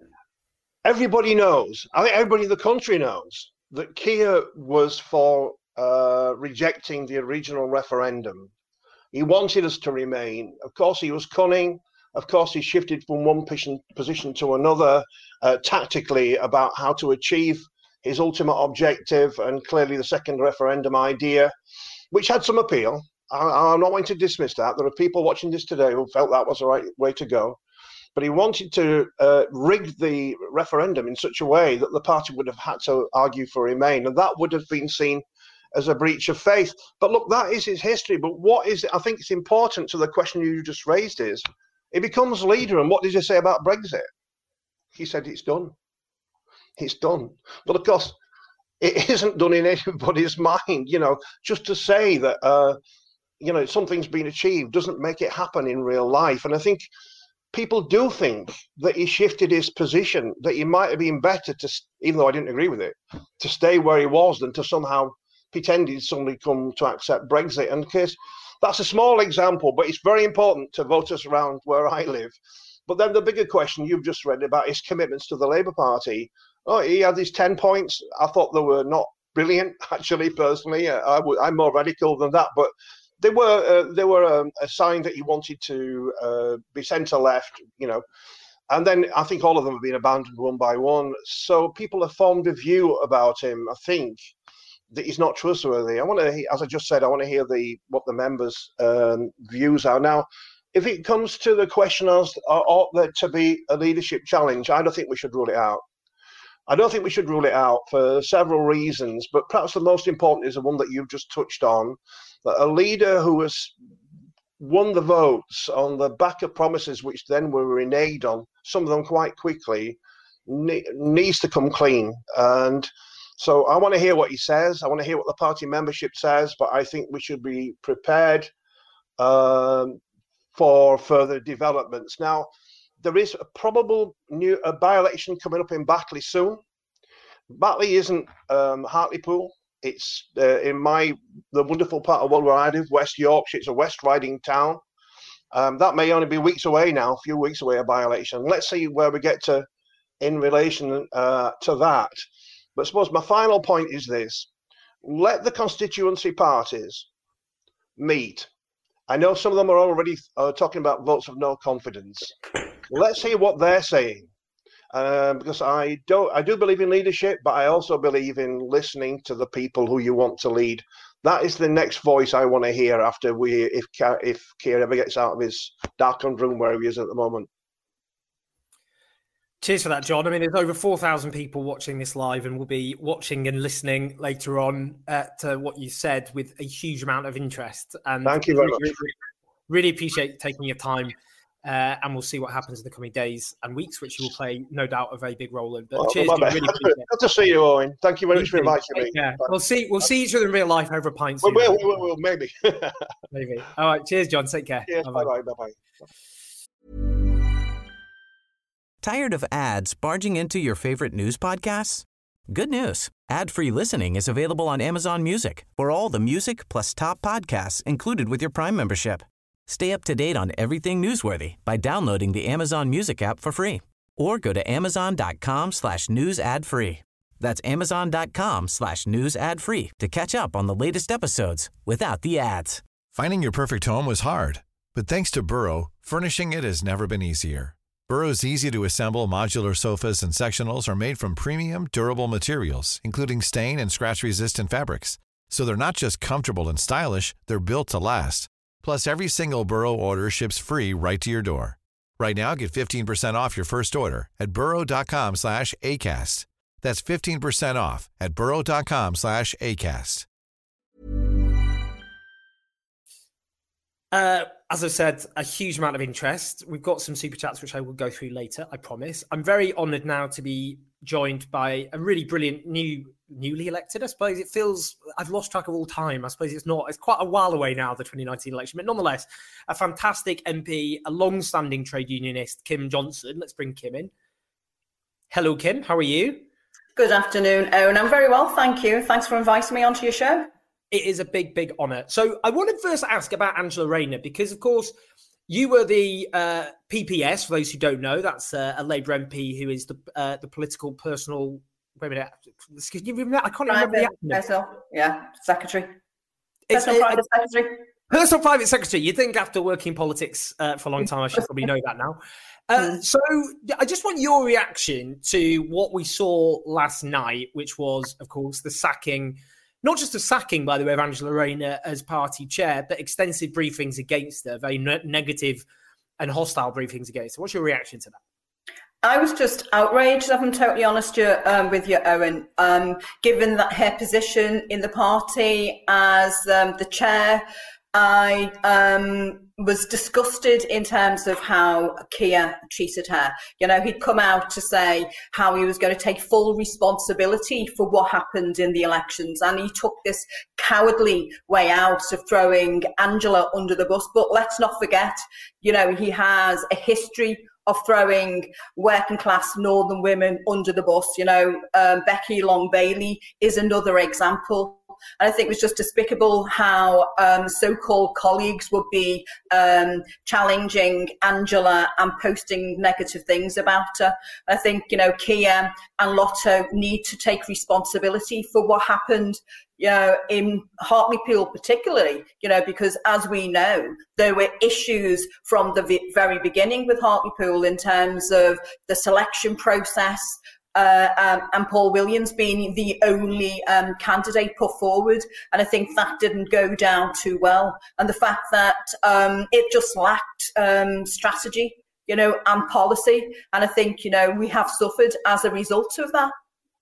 everybody knows, I think everybody in the country knows, that Keir was for uh, rejecting the original referendum. He wanted us to remain. Of course, he was cunning. Of course, he shifted from one position to another uh, tactically about how to achieve his ultimate objective, and clearly the second referendum idea, which had some appeal. I, I'm not going to dismiss that. There are people watching this today who felt that was the right way to go. But he wanted to uh, rig the referendum in such a way that the party would have had to argue for Remain, and that would have been seen as a breach of faith. But look, that is his history. But what is it? I think it's important to the question you just raised is, he becomes leader, and what did he say about Brexit? He said it's done. It's done. But of course, it isn't done in anybody's mind. You know, just to say that, uh, you know, something's been achieved doesn't make it happen in real life. And I think people do think that he shifted his position, that he might have been better to, even though I didn't agree with it, to stay where he was than to somehow pretend he'd suddenly come to accept Brexit. And case that's a small example, but it's very important to voters around where I live. But then the bigger question you've just read about his commitments to the Labour Party. Oh, he had these ten points. I thought they were not brilliant, actually, personally. I, I'm more radical than that, but they were uh, they were um, a sign that he wanted to uh, be centre-left, you know. And then I think all of them have been abandoned one by one. So people have formed a view about him, I think, that he's not trustworthy. I want to, as I just said, I want to hear the what the members' um, views are. Now, if it comes to the question as ought there to be a leadership challenge, I don't think we should rule it out. I don't think we should rule it out for several reasons, but perhaps the most important is the one that you've just touched on, that a leader who has won the votes on the back of promises which then were reneged on, some of them quite quickly, ne- needs to come clean. And so I want to hear what he says. I want to hear what the party membership says, but I think we should be prepared um, for further developments. Now, there is a probable new a by-election coming up in Batley soon. Batley isn't um, Hartlepool. It's uh, in my the wonderful part of where I live, West Yorkshire. It's a West Riding town. Um, that may only be weeks away now, a few weeks away, a by-election. Let's see where we get to in relation uh, to that. But I suppose my final point is this. Let the constituency parties meet. I know some of them are already uh, talking about votes of no confidence. Let's hear what they're saying. Um, because I don't, I do believe in leadership, but I also believe in listening to the people who you want to lead. That is the next voice I want to hear after we, if if Keir ever gets out of his darkened room where he is at the moment. Cheers for that, John. I mean, there's over four thousand people watching this live, and will be watching and listening later on uh, to what you said with a huge amount of interest. And thank you very really, much. Really, really appreciate taking your time Uh, and we'll see what happens in the coming days and weeks, which you will play, no doubt, a very big role in. But well, cheers, well, really good to see you, Owen. Thank you very much for inviting me. Yeah, we'll see. We'll see each other in real life over a pint. We will. We will. We'll, maybe. Maybe. All right. Cheers, John. Take care. Yes. Bye bye. Bye bye. Tired of ads barging into your favorite news podcasts? Good news. Ad-free listening is available on Amazon Music for all the music plus top podcasts included with your Prime membership. Stay up to date on everything newsworthy by downloading the Amazon Music app for free or go to amazon.com slash news ad free. That's amazon.com slash news ad free to catch up on the latest episodes without the ads. Finding your perfect home was hard, but thanks to Burrow, furnishing it has never been easier. Burrow's easy-to-assemble modular sofas and sectionals are made from premium, durable materials, including stain and scratch-resistant fabrics. So they're not just comfortable and stylish, they're built to last. Plus, every single Burrow order ships free right to your door. Right now, get fifteen percent off your first order at burrow.com slash ACAST. That's fifteen percent off at burrow.com slash ACAST. Uh, as I said, a huge amount of interest. We've got some super chats, which I will go through later, I promise. I'm very honoured now to be joined by a really brilliant new, newly elected, I suppose. It feels, I've lost track of all time. I suppose it's not, it's quite a while away now, the twenty nineteen election, but nonetheless, a fantastic M P, a long-standing trade unionist, Kim Johnson. Let's bring Kim in. Hello, Kim. How are you? Good afternoon, Owen. I'm very well, thank you. Thanks for inviting me onto your show. It is a big, big honour. So I wanted first to ask about Angela Rayner, because, of course, you were the uh, P P S, for those who don't know. That's uh, a Labour M P who is the uh, the political personal... Wait a minute. Excuse me, I can't Private, remember the acronym. personal, yeah, secretary. It's, Personal uh, private secretary. Personal private secretary. You'd think after working politics uh, for a long time, I should probably know that now. Uh, so I just want your reaction to what we saw last night, which was, of course, the sacking... Not just the sacking, by the way, of Angela Rayner as party chair, but extensive briefings against her, very ne- negative and hostile briefings against her. What's your reaction to that? I was just outraged, if I'm totally honest you, um, with you, Owen, um, given that her position in the party as um, the chair. I um, was disgusted in terms of how Keir treated her. You know, he'd come out to say how he was going to take full responsibility for what happened in the elections, and he took this cowardly way out of throwing Angela under the bus. But let's not forget, you know, he has a history of throwing working class northern women under the bus. You know, um, Becky Long Bailey is another example. And I think it was just despicable how um, so-called colleagues would be um, challenging Angela and posting negative things about her. I think, you know, Keir and Lotto need to take responsibility for what happened, you know, in Hartlepool particularly, you know, because as we know, there were issues from the very beginning with Hartlepool in terms of the selection process, Uh, um, and Paul Williams being the only um, candidate put forward. And I think that didn't go down too well. And the fact that um, it just lacked um, strategy, you know, and policy. And I think, you know, we have suffered as a result of that.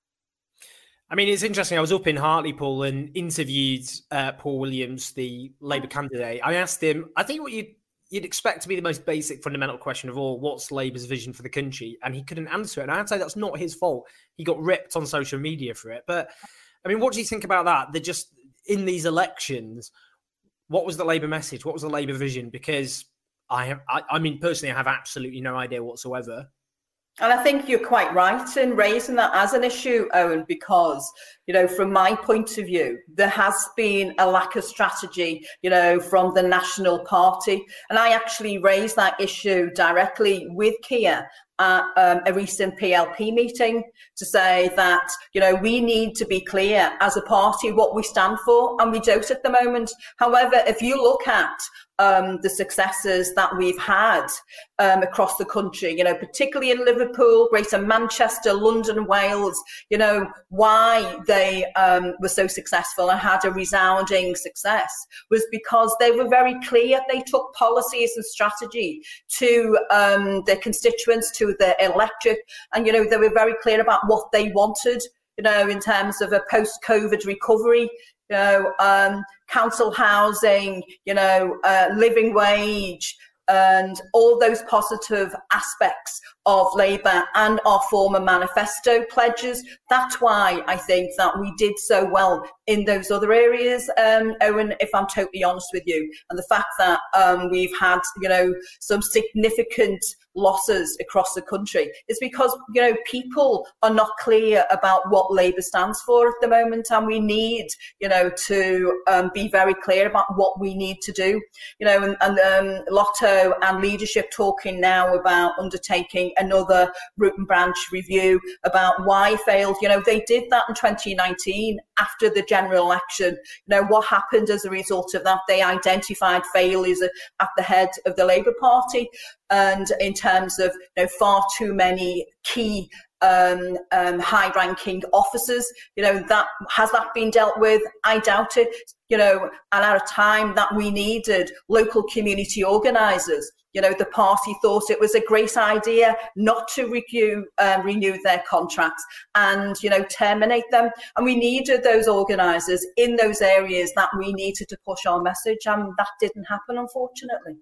I mean, it's interesting. I was up in Hartlepool and interviewed uh, Paul Williams, the Labour candidate. I asked him, I think what you you'd expect to be the most basic fundamental question of all, what's Labour's vision for the country? And he couldn't answer it. And I'd say that's not his fault. He got ripped on social media for it. But, I mean, what do you think about that? They're just, in these elections, what was the Labour message? What was the Labour vision? Because, I, have, I, I mean, personally, I have absolutely no idea whatsoever. And I think you're quite right in raising that as an issue, Owen, because, you know, from my point of view, there has been a lack of strategy, you know, from the National Party. And I actually raised that issue directly with Keir at um, a recent P L P meeting to say that, you know, we need to be clear as a party what we stand for, and we don't at the moment. However, if you look at um, the successes that we've had um, across the country, you know, particularly in Liverpool, Greater Manchester, London, Wales, you know, why they um, were so successful and had a resounding success was because they were very clear. They took policies and strategy to um, their constituents, to their electorate, and, you know, they were very clear about what they wanted, you know, in terms of a post-COVID recovery, you know, um, council housing, you know, uh, living wage, and all those positive aspects of Labour and our former manifesto pledges. That's why I think that we did so well in those other areas, um, Owen, if I'm totally honest with you. And the fact that um, we've had, you know, some significant losses across the country is because, you know, people are not clear about what Labour stands for at the moment, and we need, you know, to um, be very clear about what we need to do. You know, and, and um, Lotto and leadership talking now about undertaking another root and branch review about why failed. You know, they did that in twenty nineteen after the general election. You know, what happened as a result of that? They identified failures at the head of the Labour Party, and in terms of, you know, far too many key um, um, high-ranking officers. You know, that has that been dealt with? I doubt it. You know, and at a time that we needed local community organisers, you know, the party thought it was a great idea not to renew, um, renew their contracts and, you know, terminate them. And we needed those organisers in those areas that we needed to push our message, and that didn't happen, unfortunately.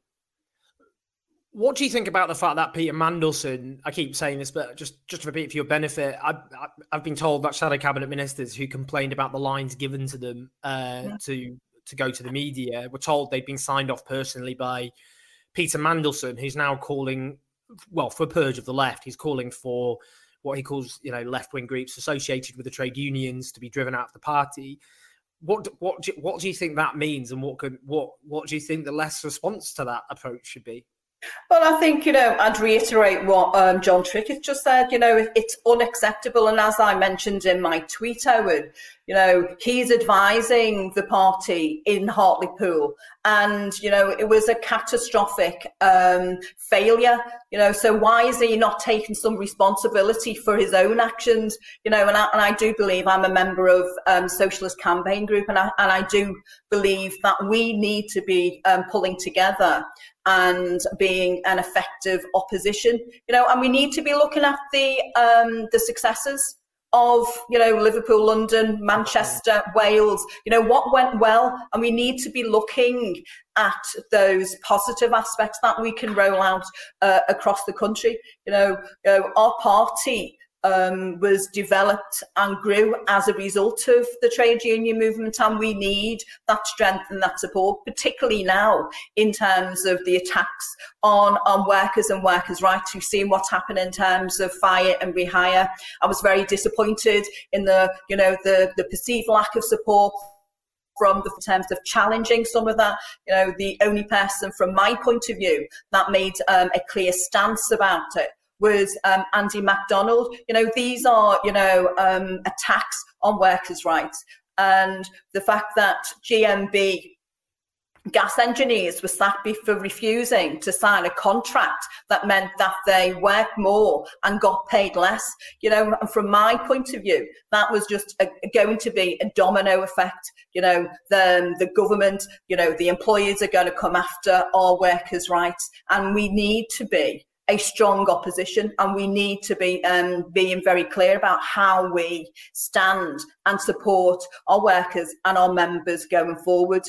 What do you think about the fact that Peter Mandelson, I keep saying this, but just, just to repeat for your benefit, I've, I've been told that shadow cabinet ministers who complained about the lines given to them uh, yeah. to, to go to the media were told they'd been signed off personally by Peter Mandelson, who's now calling, well, for a purge of the left. He's calling for what he calls, you know, left-wing groups associated with the trade unions to be driven out of the party. What what do, what do you think that means, and what could what what do you think the left's response to that approach should be? Well, I think, you know, I'd reiterate what um, John Trickett just said. You know, it's unacceptable. And as I mentioned in my tweet, Howard, you know, he's advising the party in Hartlepool. And, you know, it was a catastrophic um, failure, you know, so why is he not taking some responsibility for his own actions? You know, and I, and I do believe I'm a member of um, Socialist Campaign Group, and I, and I do believe that we need to be um, pulling together and being an effective opposition, you know, and we need to be looking at the um, the successes of, you know, Liverpool, London, Manchester, Wales, you know, what went well, and we need to be looking at those positive aspects that we can roll out uh, across the country. You know, you know, our party Um, was developed and grew as a result of the trade union movement, and we need that strength and that support, particularly now in terms of the attacks on, on workers and workers' rights. We've seen what's happened in terms of fire and rehire. I was very disappointed in the, you know, the, the perceived lack of support from the in terms of challenging some of that. You know, the only person from my point of view that made um, a clear stance about it was um, Andy MacDonald. You know, these are, you know, um, attacks on workers' rights. And the fact that G M B gas engineers were sacked for refusing to sign a contract that meant that they worked more and got paid less. You know, and from my point of view, that was just a, going to be a domino effect. You know, the, the government, you know, the employers are going to come after our workers' rights, and we need to be a strong opposition, and we need to be um, being very clear about how we stand and support our workers and our members going forward.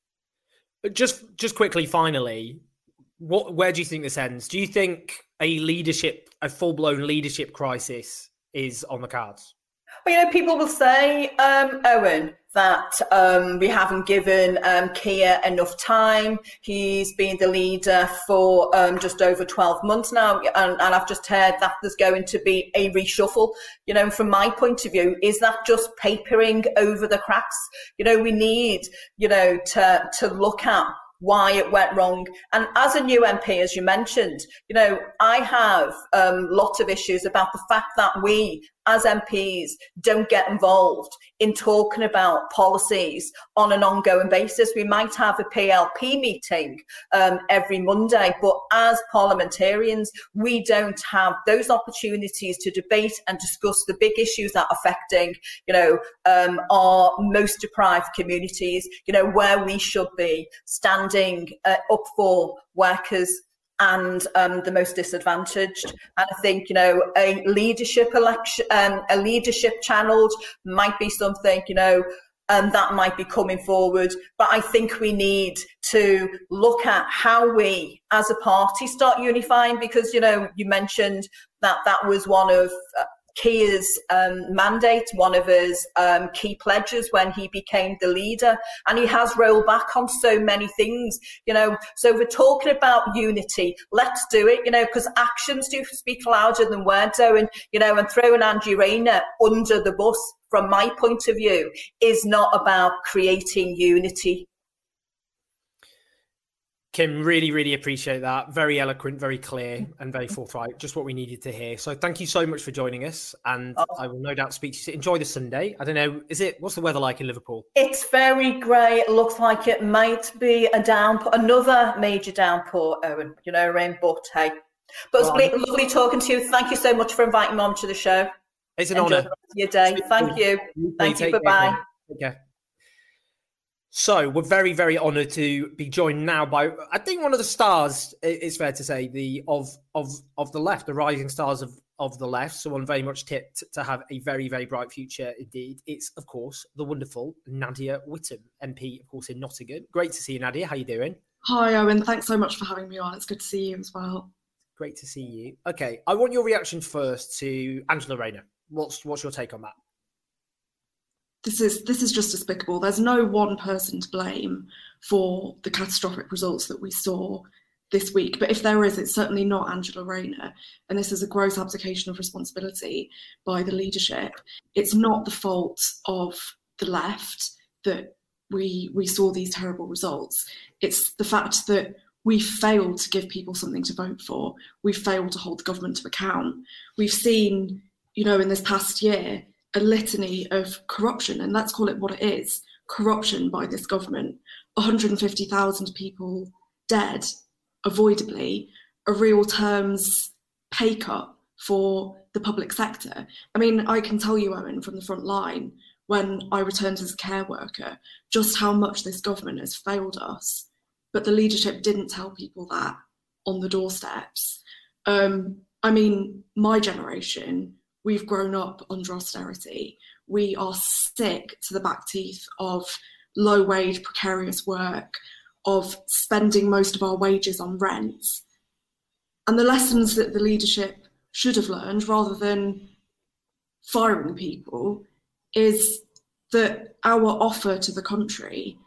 Just, just quickly, finally, what, where do you think this ends? Do you think a leadership, a full-blown leadership crisis is on the cards? Well, you know, people will say, um, Owen, that um, we haven't given um, Keir enough time. He's been the leader for um, just over twelve months now, and, and I've just heard that there's going to be a reshuffle. You know, from my point of view, is that just papering over the cracks? You know, we need, you know, to to look at why it went wrong. And as a new M P, as you mentioned, you know, I have um, lots of issues about the fact that we, as M Ps, don't get involved in talking about policies on an ongoing basis. We might have a P L P meeting um, every Monday, but as parliamentarians, we don't have those opportunities to debate and discuss the big issues that are affecting, you know, um, our most deprived communities, you know, where we should be standing uh, up for workers and um, the most disadvantaged. And I think, you know, a leadership election, um, a leadership channeled might be something, you know, um, that might be coming forward. But I think we need to look at how we, as a party, start unifying, because, you know, you mentioned that that was one of uh, Keir's um, mandate, one of his um, key pledges when he became the leader, and he has rolled back on so many things, you know. So we're talking about unity. Let's do it, you know, because actions do speak louder than words, and, you know, and throwing Andy Rayner under the bus, from my point of view, is not about creating unity. Kim, really, really appreciate that. Very eloquent, very clear, and very forthright. Just what we needed to hear. So thank you so much for joining us. And oh. I will no doubt speak to you. Enjoy the Sunday. I don't know, is it, what's the weather like in Liverpool? It's very grey. It looks like it might be a downpour, another major downpour, Owen, you know, rain, but hey. But it's well, lovely talking to you. Thank you so much for inviting me on to the show. It's an Enjoy honour. the rest of your day. Speak Thank you. you. Thank you. Bye-bye. Take care. So we're very, very honoured to be joined now by, I think, one of the stars, it's fair to say, the of of of the left, the rising stars of, of the left, someone very much tipped to have a very, very bright future indeed. It's, of course, the wonderful Nadia Whittome, M P, of course, in Nottingham. Great to see you, Nadia. How are you doing? Hi, Owen. Thanks so much for having me on. It's good to see you as well. Great to see you. Okay, I want your reaction first to Angela Rayner. What's what's your take on that? This is this is just despicable. There's no one person to blame for the catastrophic results that we saw this week. But if there is, it's certainly not Angela Rayner. And this is a gross abdication of responsibility by the leadership. It's not the fault of the left that we we saw these terrible results. It's the fact that we failed to give people something to vote for. We failed to hold the government to account. We've seen, you know, in this past year, a litany of corruption, and let's call it what it is, corruption by this government. one hundred fifty thousand people dead, avoidably, a real terms pay cut for the public sector. I mean, I can tell you, Owen, from the front line, when I returned as a care worker, just how much this government has failed us. But the leadership didn't tell people that on the doorsteps. Um, I mean, my generation, we've grown up under austerity. We are sick to the back teeth of low wage, precarious work, of spending most of our wages on rent. And the lessons that the leadership should have learned, rather than firing people, is that our offer to the country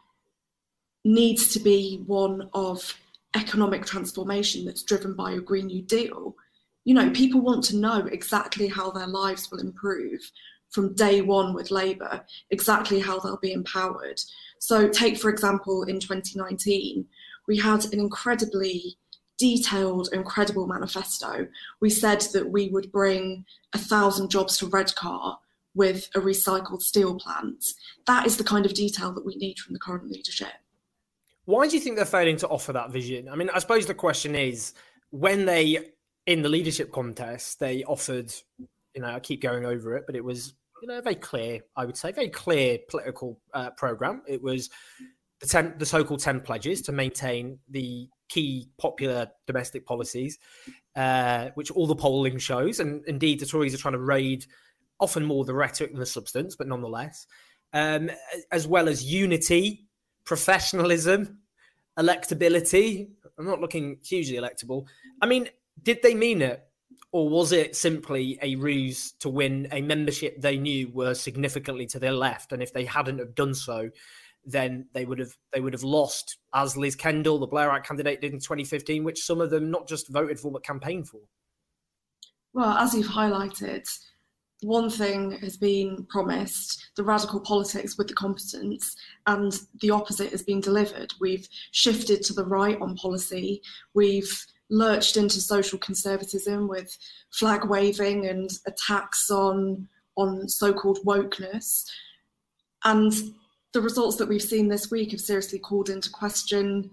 needs to be one of economic transformation that's driven by a Green New Deal. You know, people want to know exactly how their lives will improve from day one with Labour, exactly how they'll be empowered. So take, for example, in twenty nineteen, we had an incredibly detailed and credible manifesto. We said that we would bring a thousand jobs to Redcar with a recycled steel plant. That is the kind of detail that we need from the current leadership. Why do you think they're failing to offer that vision? I mean, I suppose the question is, when they, in the leadership contest, they offered, you know, I keep going over it, but it was, you know, a very clear, I would say, very clear political uh, program. It was the, ten, the so-called ten pledges to maintain the key popular domestic policies, uh, which all the polling shows. And indeed, the Tories are trying to raid often more the rhetoric than the substance, but nonetheless, um, as well as unity, professionalism, electability. I'm not looking hugely electable. I mean, did they mean it? Or was it simply a ruse to win a membership they knew were significantly to their left? And if they hadn't have done so, then they would have they would have lost, as Liz Kendall, the Blairite candidate, did in twenty fifteen, which some of them not just voted for, but campaigned for. Well, as you've highlighted, one thing has been promised, the radical politics with the competence, and the opposite has been delivered. We've shifted to the right on policy. We've lurched into social conservatism with flag waving and attacks on, on so-called wokeness. And the results that we've seen this week have seriously called into question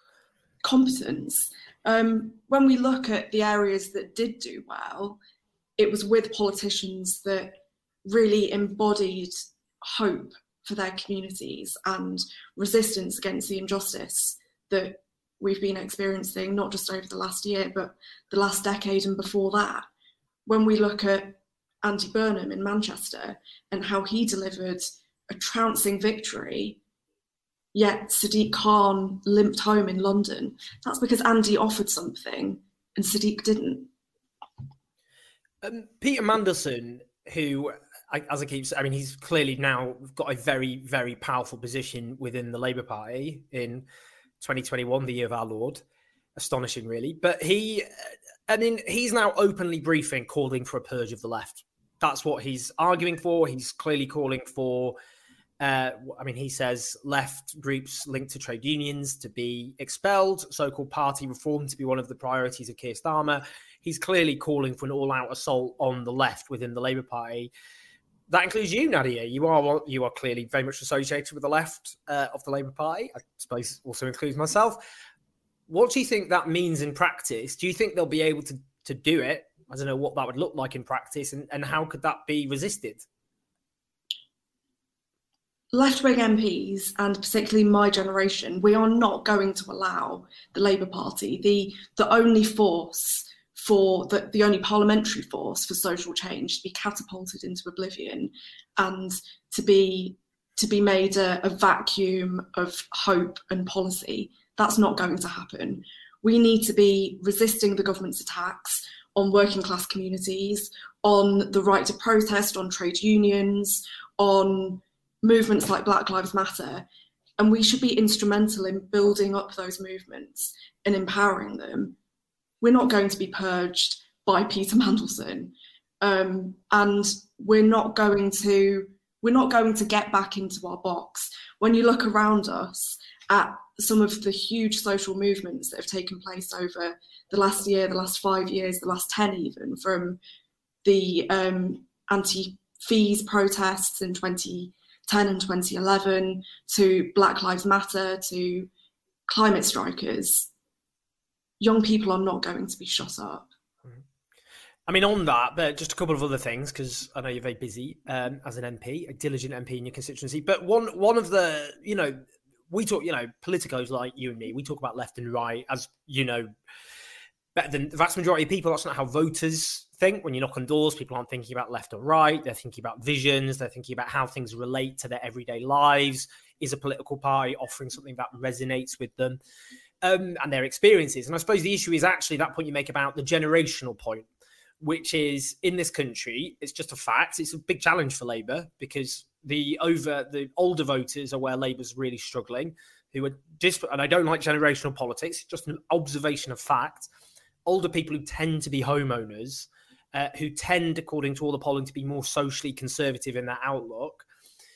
competence. Um, when we look at the areas that did do well, it was with politicians that really embodied hope for their communities and resistance against the injustice that we've been experiencing, not just over the last year, but the last decade and before that. When we look at Andy Burnham in Manchester and how he delivered a trouncing victory, yet Sadiq Khan limped home in London. That's because Andy offered something and Sadiq didn't. Um, Peter Mandelson, who, I, as I keep saying, I mean, he's clearly now got a very, very powerful position within the Labour Party in twenty twenty-one, the year of our Lord. Astonishing, really. But he, I mean, he's now openly briefing, calling for a purge of the left. That's what he's arguing for. He's clearly calling for, uh, I mean, he says left groups linked to trade unions to be expelled, so-called party reform to be one of the priorities of Keir Starmer. He's clearly calling for an all-out assault on the left within the Labour Party. That includes you, Nadia. You are you are clearly very much associated with the left uh, of the Labour Party. I suppose also includes myself. What do you think that means in practice? Do you think they'll be able to, to do it? I don't know what that would look like in practice, and, and how could that be resisted? Left-wing M Ps, and particularly my generation, we are not going to allow the Labour Party, the the only force for the, the only parliamentary force for social change, to be catapulted into oblivion and to be to be made a, a vacuum of hope and policy. That's not going to happen. We need to be resisting the government's attacks on working class communities, on the right to protest, on trade unions, on movements like Black Lives Matter. And we should be instrumental in building up those movements and empowering them. We're not going to be purged by Peter Mandelson. Um, and we're not going to we're not going to get back into our box. When you look around us at some of the huge social movements that have taken place over the last year, the last five years, the last ten even, from the um, anti-fees protests in twenty ten and twenty eleven to Black Lives Matter to climate strikers, young people are not going to be shut up. I mean, on that, but just a couple of other things, because I know you're very busy um, as an M P, a diligent M P in your constituency. But one one of the, you know, we talk, you know, politicos like you and me, we talk about left and right, as you know, better than the vast majority of people. That's not how voters think. When you knock on doors, people aren't thinking about left or right. They're thinking about visions. They're thinking about how things relate to their everyday lives. Is a political party offering something that resonates with them um, and their experiences? And I suppose the issue is actually that point you make about the generational point, which is in this country, it's just a fact. It's a big challenge for Labour because the over the older voters are where Labour's really struggling, who are just, and I don't like generational politics, it's just an observation of fact. Older people who tend to be homeowners, uh, who tend, according to all the polling, to be more socially conservative in their outlook,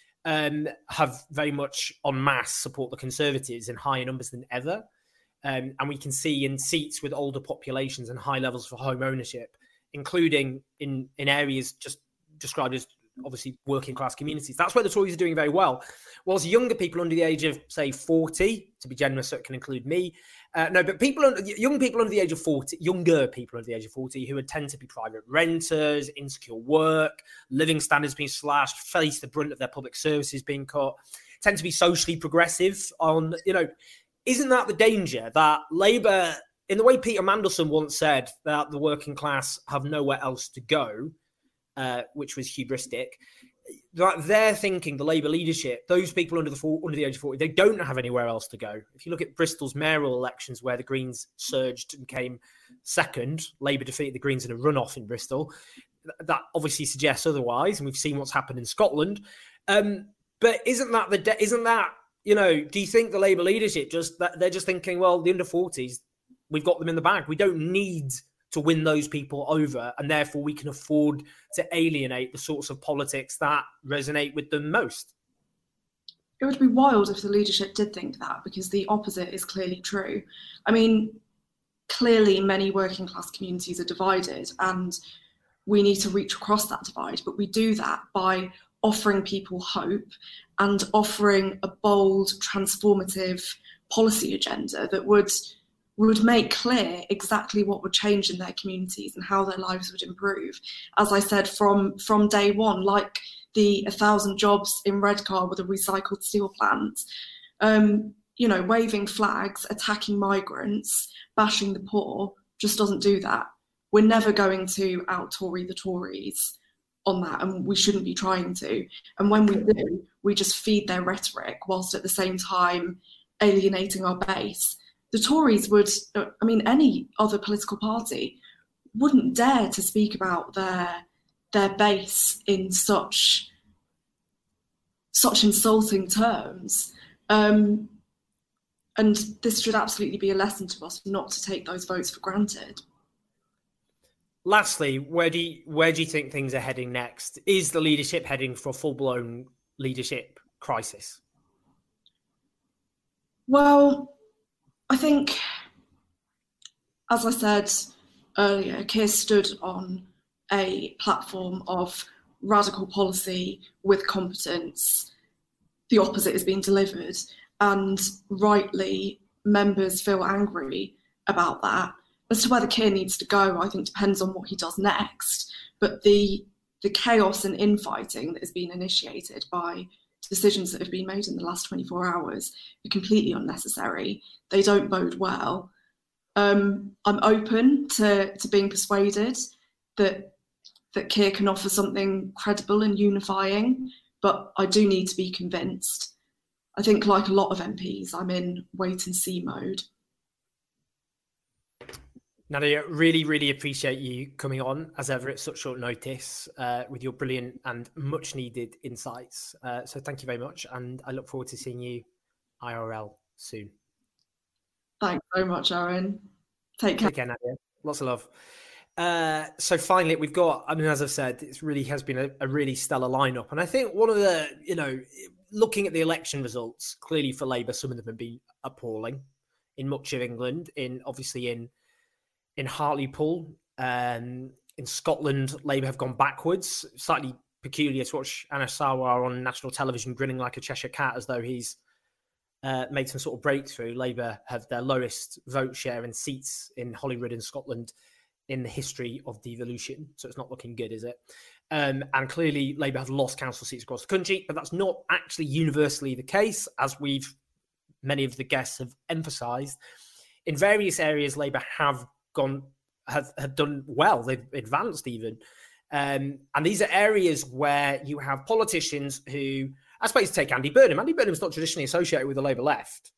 um, have very much en masse support the Conservatives in higher numbers than ever. Um, and we can see in seats with older populations and high levels of home ownership, including in, in areas just described as obviously working class communities. That's where the Tories are doing very well. Whilst younger people under the age of, say, forty, to be generous, so it can include me, uh, no, but people, young people under the age of forty, younger people under the age of forty, who would tend to be private renters, insecure work, living standards being slashed, face the brunt of their public services being cut, tend to be socially progressive on, you know, isn't that the danger that Labour, in the way Peter Mandelson once said that the working class have nowhere else to go, uh, which was hubristic, that they're thinking, the Labour leadership, those people under the four, under the age of forty, they don't have anywhere else to go. If you look at Bristol's mayoral elections where the Greens surged and came second, Labour defeated the Greens in a runoff in Bristol, that obviously suggests otherwise, and we've seen what's happened in Scotland. Um, but isn't that the de- isn't that, you know, do you think the Labour leadership just, that they're just thinking, well, the under forties, we've got them in the bag. We don't need to win those people over, and therefore we can afford to alienate the sorts of politics that resonate with them most. It would be wild if the leadership did think that, because the opposite is clearly true. I mean, clearly many working class communities are divided, and we need to reach across that divide, but we do that by offering people hope and offering a bold, transformative policy agenda that would would make clear exactly what would change in their communities and how their lives would improve. As I said, from, from day one, like the a thousand jobs in Redcar with a recycled steel plant, um, you know, waving flags, attacking migrants, bashing the poor, just doesn't do that. We're never going to out-Tory the Tories on that, and we shouldn't be trying to. And when we do, we just feed their rhetoric whilst at the same time alienating our base. The Tories would, I mean, any other political party wouldn't dare to speak about their their base in such such insulting terms. Um, and this should absolutely be a lesson to us not to take those votes for granted. Lastly, where do you, where do you think things are heading next? Is the leadership heading for a full-blown leadership crisis? Well, I think, as I said earlier, Keir stood on a platform of radical policy with competence. The opposite is being delivered, and rightly, members feel angry about that. As to whether Keir needs to go, I think depends on what he does next. But the the chaos and infighting that has been initiated by decisions that have been made in the last twenty-four hours are completely unnecessary. They don't bode well. Um, I'm open to, to being persuaded that that Keir can offer something credible and unifying, but I do need to be convinced. I think, like a lot of M Ps, I'm in wait and see mode. Nadia, really, really appreciate you coming on, as ever, at such short notice, uh, with your brilliant and much needed insights. Uh, so thank you very much. And I look forward to seeing you I R L soon. Thanks very much, Aaron. Take care. Take care, Nadia. Lots of love. Uh, so finally, we've got, I mean, as I've said, it really has been a, a really stellar lineup. And I think one of the, you know, looking at the election results, clearly for Labour, some of them have been appalling in much of England, in obviously in In Hartlepool, um, in Scotland, Labour have gone backwards. Slightly peculiar to watch Anas Sarwar on national television grinning like a Cheshire cat as though he's uh, made some sort of breakthrough. Labour have their lowest vote share in seats in Holyrood in Scotland in the history of devolution. So it's not looking good, is it? Um, and clearly Labour have lost council seats across the country, but that's not actually universally the case, as we've many of the guests have emphasised. In various areas, Labour have gone have, have done well. They've advanced even. Um, and these are areas where you have politicians who, I suppose, take Andy Burnham. Andy Burnham's not traditionally associated with the Labour left.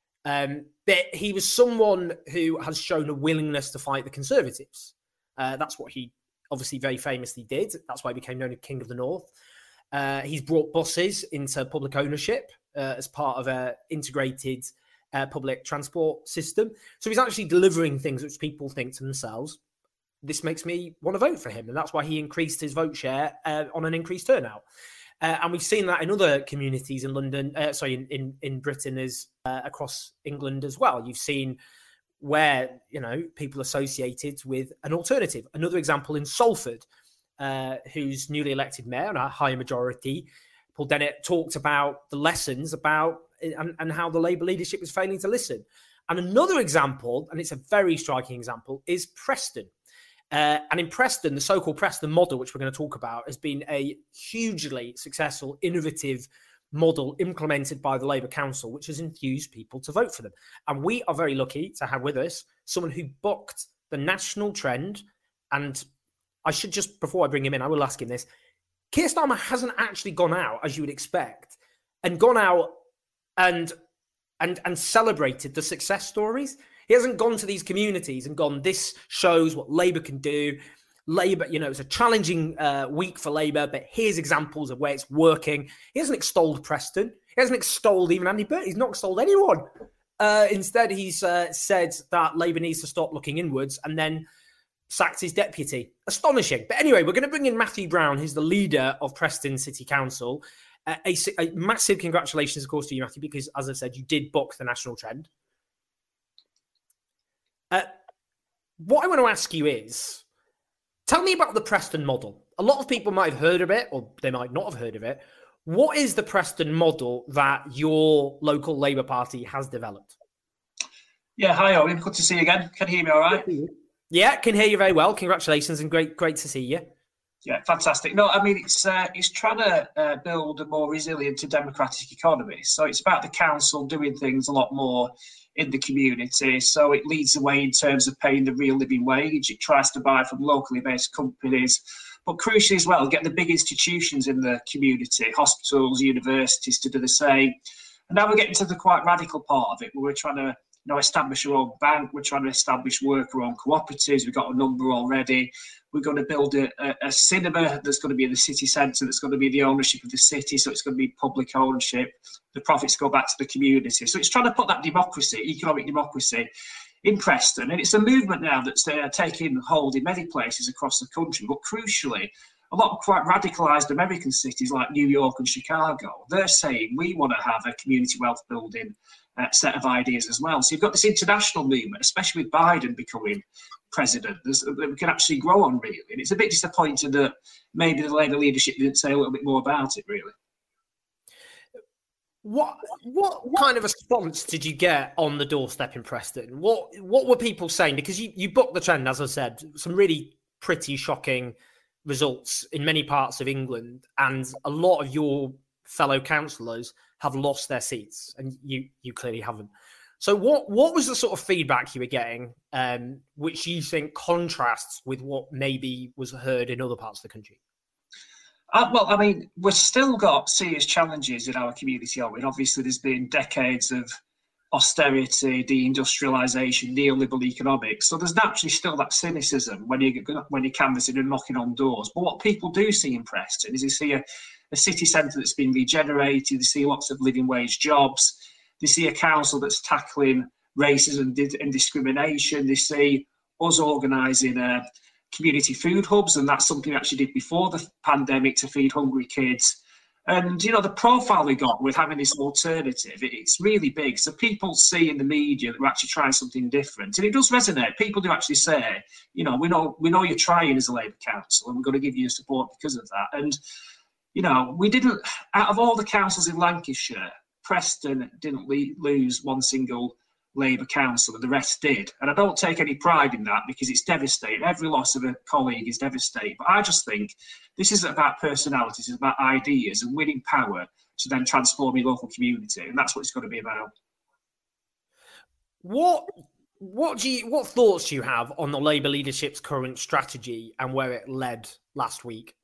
Um, but he was someone who has shown a willingness to fight the Conservatives. Uh, that's what he obviously very famously did. That's why he became known as King of the North. Uh, he's brought buses into public ownership uh, as part of an integrated Uh, public transport system. So he's actually delivering things which people think to themselves, this makes me want to vote for him. And that's why he increased his vote share uh, on an increased turnout. Uh, and we've seen that in other communities in London, uh, sorry, in, in, in Britain as uh, across England as well. You've seen where, you know, people associated with an alternative. Another example in Salford, uh, whose newly elected mayor, and a high majority, Paul Dennett, talked about the lessons about And, and how the Labour leadership is failing to listen. And another example, and it's a very striking example, is Preston. Uh, and in Preston, the so-called Preston model, which we're going to talk about, has been a hugely successful, innovative model implemented by the Labour Council, which has enthused people to vote for them. And we are very lucky to have with us someone who bucked the national trend. And I should just, before I bring him in, I will ask him this. Keir Starmer hasn't actually gone out, as you would expect, and gone out and and and celebrated the success stories. He hasn't gone to these communities and gone, this shows what Labour can do. Labour, you know, it's a challenging uh, week for Labour, but here's examples of where it's working. He hasn't extolled Preston. He hasn't extolled even Andy Burnham. He's not extolled anyone. Uh, instead, he's uh, said that Labour needs to stop looking inwards and then sacked his deputy. Astonishing. But anyway, we're going to bring in Matthew Brown, who's the leader of Preston City Council. Uh, a, a massive congratulations, of course, to you, Matthew, because, as I said, you did buck the national trend. Uh, what I want to ask you is, tell me about the Preston model. A lot of people might have heard of it, or they might not have heard of it. What is the Preston model that your local Labour Party has developed? Yeah, hi, Owen. Good to see you again. Can you hear me all right? Yeah, can hear you very well. Congratulations, and great, great to see you. Yeah, fantastic. No, I mean, it's uh, it's trying to uh, build a more resilient and democratic economy. So it's about the council doing things a lot more in the community. So it leads the way in terms of paying the real living wage. It tries to buy from locally based companies but crucially as well, get the big institutions in the community, hospitals, universities, to do the same. And now we're getting to the quite radical part of it, where we're trying to you know, establish our own bank. We're trying to establish worker-owned cooperatives. We've got a number already. We're going to build a, a, a cinema that's going to be in the city centre, that's going to be the ownership of the city, so it's going to be public ownership. The profits go back to the community. So it's trying to put that democracy, economic democracy, in Preston. And it's a movement now that's uh, taking hold in many places across the country. But crucially, a lot of quite radicalised American cities like New York and Chicago, they're saying we want to have a community wealth building uh, set of ideas as well. So you've got this international movement, especially with Biden becoming president, that we can actually grow on, really. And it's a bit disappointing that maybe the Labour leadership didn't say a little bit more about it, really. What what kind of response did you get on the doorstep in Preston? What what were people saying? Because you, you bucked the trend, as I said, some really pretty shocking results in many parts of England, and a lot of your fellow councillors have lost their seats, and you you clearly haven't. So what what was the sort of feedback you were getting, um, which you think contrasts with what maybe was heard in other parts of the country? Uh, well, I mean, we've still got serious challenges in our community, aren't we? And obviously, there's been decades of austerity, deindustrialisation, neoliberal economics. So there's naturally still that cynicism when you when you're canvassing and knocking on doors. But what people do see in Preston is they see a, a city centre that's been regenerated. They see lots of living wage jobs. They see a council that's tackling racism and discrimination. They see us organising a community food hubs, and that's something we actually did before the pandemic to feed hungry kids. And, you know, the profile we got with having this alternative, it's really big. So people see in the media that we're actually trying something different. And it does resonate. People do actually say, you know, we know we know you're trying as a Labour council, and we're going to give you support because of that. And, you know, we didn't, out of all the councils in Lancashire, Preston didn't le- lose one single Labour council, and the rest did. And I don't take any pride in that, because it's devastating. Every loss of a colleague is devastating. But I just think this isn't about personalities, it's about ideas and winning power to then transform your local community. And that's what it's got to be about. What what do you what thoughts do you have on the Labour leadership's current strategy and where it led last week?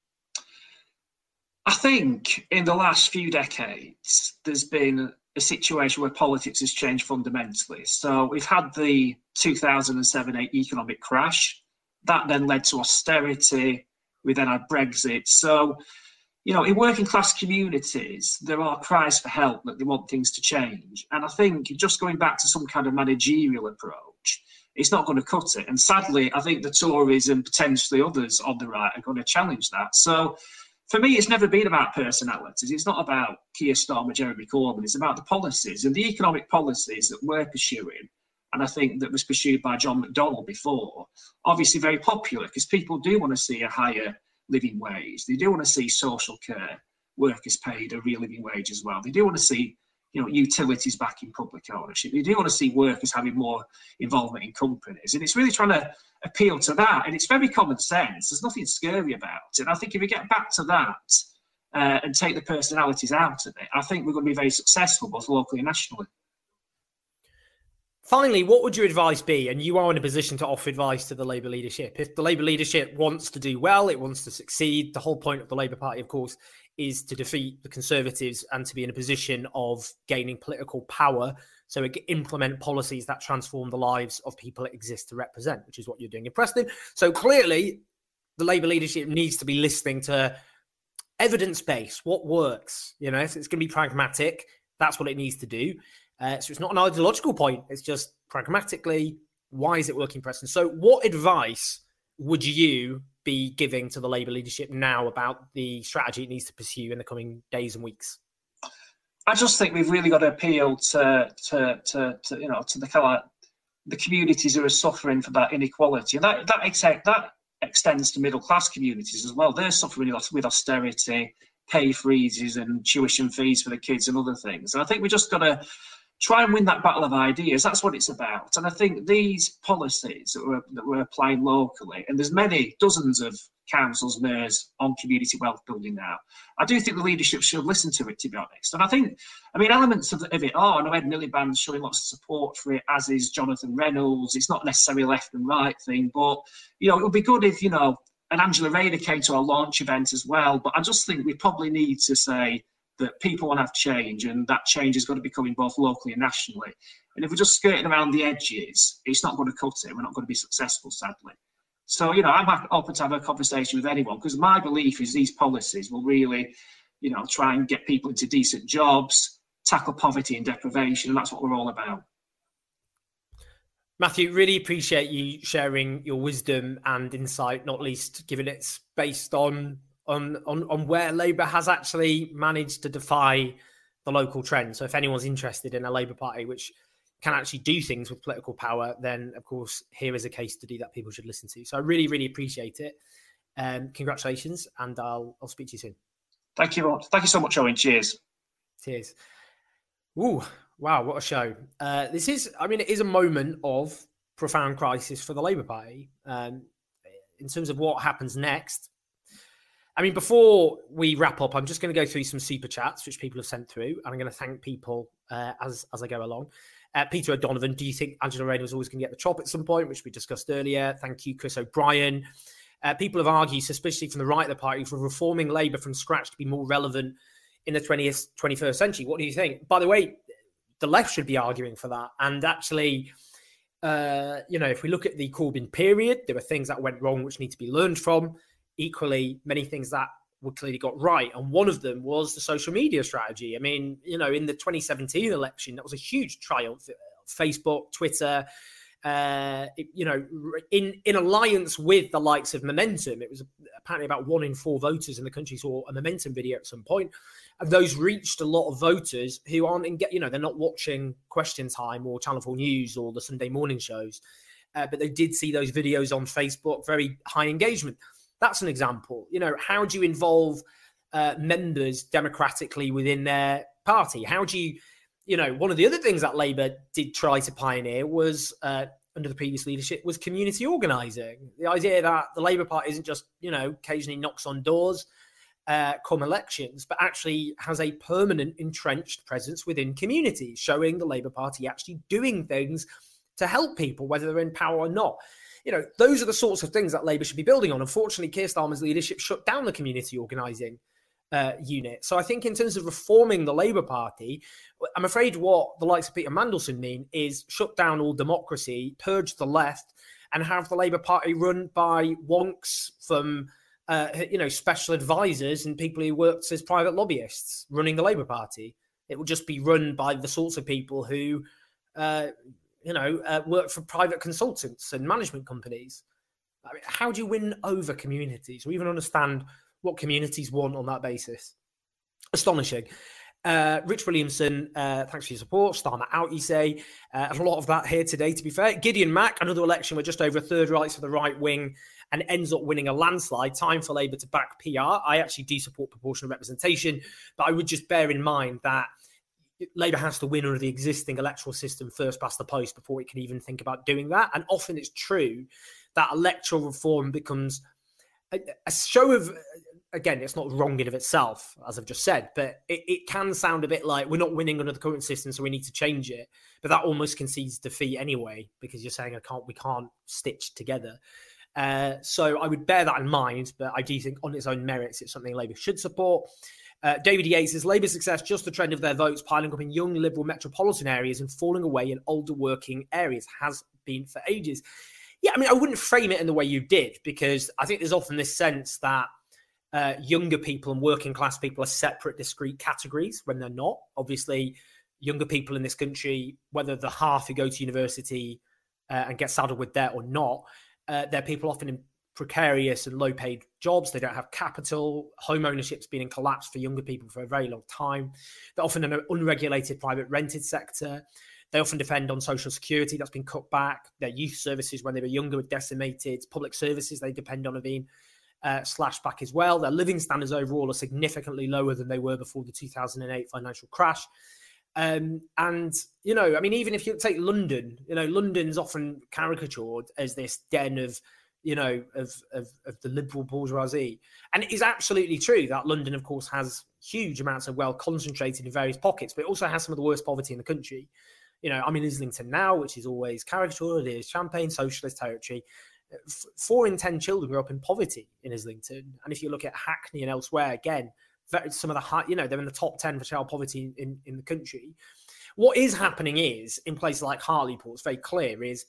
I think in the last few decades, there's been a situation where politics has changed fundamentally. So we've had the two thousand seven eight economic crash. That then led to austerity. We then had Brexit. So, you know, in working class communities, there are cries for help that they want things to change. And I think just going back to some kind of managerial approach, it's not going to cut it. And sadly, I think the Tories and potentially others on the right are going to challenge that. So for me, it's never been about personalities. It's not about Keir Starmer, Jeremy Corbyn. It's about the policies and the economic policies that we're pursuing. And I think that was pursued by John McDonnell before. Obviously very popular, because people do want to see a higher living wage. They do want to see social care workers paid a real living wage as well. They do want to see, you know, utilities back in public ownership. They do want to see workers having more involvement in companies. And it's really trying to appeal to that. And it's very common sense. There's nothing scary about it. And I think if we get back to that uh, and take the personalities out of it, I think we're going to be very successful, both locally and nationally. Finally, what would your advice be? And you are in a position to offer advice to the Labour leadership. If the Labour leadership wants to do well, it wants to succeed, the whole point of the Labour Party, of course, is to defeat the Conservatives and to be in a position of gaining political power so it can implement policies that transform the lives of people it exists to represent, which is what you're doing in Preston. So clearly, the Labour leadership needs to be listening to evidence-based, what works. You know, if it's going to be pragmatic, that's what it needs to do. Uh, so it's not an ideological point. It's just pragmatically, why is it working, Preston? So what advice would you be giving to the Labour leadership now about the strategy it needs to pursue in the coming days and weeks? I just think we've really got to appeal to, to, to, to you know, to the kind of the communities who are suffering for that inequality. And that that, ex- that extends to middle class communities as well. They're suffering with austerity, pay freezes and tuition fees for the kids and other things. And I think we just got to try and win that battle of ideas. That's what it's about. And I think these policies that we're, that we're applying locally, and there's many, dozens of councils, mayors on community wealth building now, I do think the leadership should listen to it, to be honest. And I think, I mean, elements of, of it are, and I know Ed Miliband's showing lots of support for it, as is Jonathan Reynolds. It's not necessarily a left and right thing, but, you know, it would be good if, you know, and Angela Rayner came to our launch event as well. But I just think we probably need to say that people want to have change, and that change has got to be coming both locally and nationally. And if we're just skirting around the edges, it's not going to cut it. We're not going to be successful, sadly. So, you know, I'm open to have a conversation with anyone, because my belief is these policies will really, you know, try and get people into decent jobs, tackle poverty and deprivation, and that's what we're all about. Matthew, really appreciate you sharing your wisdom and insight, not least given it's based on on on, on where Labour has actually managed to defy the local trend. So if anyone's interested in a Labour Party which can actually do things with political power, then of course here is a case study that people should listen to. So I really, really appreciate it. Um, congratulations, and I'll I'll speak to you soon. Thank you. Thank you so much, Owen. Cheers. Cheers. Ooh, wow, what a show. Uh, this is, I mean, it is a moment of profound crisis for the Labour Party. Um, in terms of what happens next, I mean, before we wrap up, I'm just going to go through some super chats, which people have sent through, and I'm going to thank people uh, as, as I go along. Uh, Peter O'Donovan, do you think Angela Rayner was always going to get the chop at some point, which we discussed earlier? Thank you, Chris O'Brien. Uh, people have argued, especially from the right of the party, for reforming Labour from scratch to be more relevant in the twentieth, twenty-first century. What do you think? By the way, the left should be arguing for that. And actually, uh, you know, if we look at the Corbyn period, there were things that went wrong which need to be learned from. Equally, many things that were clearly got right. And one of them was the social media strategy. I mean, you know, in the twenty seventeen election, that was a huge triumph. Facebook, Twitter, uh, it, you know, in, in alliance with the likes of Momentum. It was apparently about one in four voters in the country saw a Momentum video at some point. And those reached a lot of voters who aren't, in, you know, they're not watching Question Time or Channel four News or the Sunday morning shows. Uh, but they did see those videos on Facebook, very high engagement. That's an example. You know, how do you involve uh, members democratically within their party? How do you, you know, one of the other things that Labour did try to pioneer was, uh, under the previous leadership, was community organising. The idea that the Labour Party isn't just, you know, occasionally knocks on doors uh, come elections, but actually has a permanent entrenched presence within communities, showing the Labour Party actually doing things to help people, whether they're in power or not. You know, those are the sorts of things that Labour should be building on. Unfortunately, Keir Starmer's leadership shut down the community organising uh, unit. So I think in terms of reforming the Labour Party, I'm afraid what the likes of Peter Mandelson mean is shut down all democracy, purge the left, and have the Labour Party run by wonks from, uh, you know, special advisors and people who worked as private lobbyists running the Labour Party. It will just be run by the sorts of people who... Uh, you know, uh, work for private consultants and management companies. I mean, how do you win over communities or even understand what communities want on that basis? Astonishing. Uh, Rich Williamson, uh, thanks for your support. Starmer out, you say. Uh, and a lot of that here today, to be fair. Gideon Mack, another election where just over a third rights for the right wing and ends up winning a landslide. Time for Labour to back P R. I actually do support proportional representation, but I would just bear in mind that Labour has to win under the existing electoral system first past the post before it can even think about doing that. And often it's true that electoral reform becomes a, a show of, again, it's not wrong in of itself, as I've just said, but it, it can sound a bit like we're not winning under the current system, so we need to change it. But that almost concedes defeat anyway, because you're saying I can't, we can't stitch together. Uh, so I would bear that in mind, but I do think on its own merits, it's something Labour should support. Uh, David Yates says, Labour's success, just the trend of their votes piling up in young liberal metropolitan areas and falling away in older working areas has been for ages. Yeah, I mean, I wouldn't frame it in the way you did, because I think there's often this sense that uh, younger people and working class people are separate, discrete categories when they're not. Obviously, younger people in this country, whether the half who go to university uh, and get saddled with debt or not, uh, they're people often in precarious and low-paid jobs. They don't have capital. Home ownership's been in collapse for younger people for a very long time. They're often in an unregulated private rented sector. They often depend on social security that's been cut back. Their youth services when they were younger were decimated. Public services they depend on have been uh, slashed back as well. Their living standards overall are significantly lower than they were before the two thousand eight financial crash. Um, and, you know, I mean, even if you take London, you know, London's often caricatured as this den of you know, of, of, of the liberal bourgeoisie. And it is absolutely true that London, of course, has huge amounts of wealth concentrated in various pockets, but it also has some of the worst poverty in the country. You know, I'm in Islington now, which is always caricatured. It is champagne socialist territory. Four in ten children grew up in poverty in Islington. And if you look at Hackney and elsewhere, again, some of the high, you know, they're in the top ten for child poverty in, in the country. What is happening is, in places like Hartlepool, it's very clear, is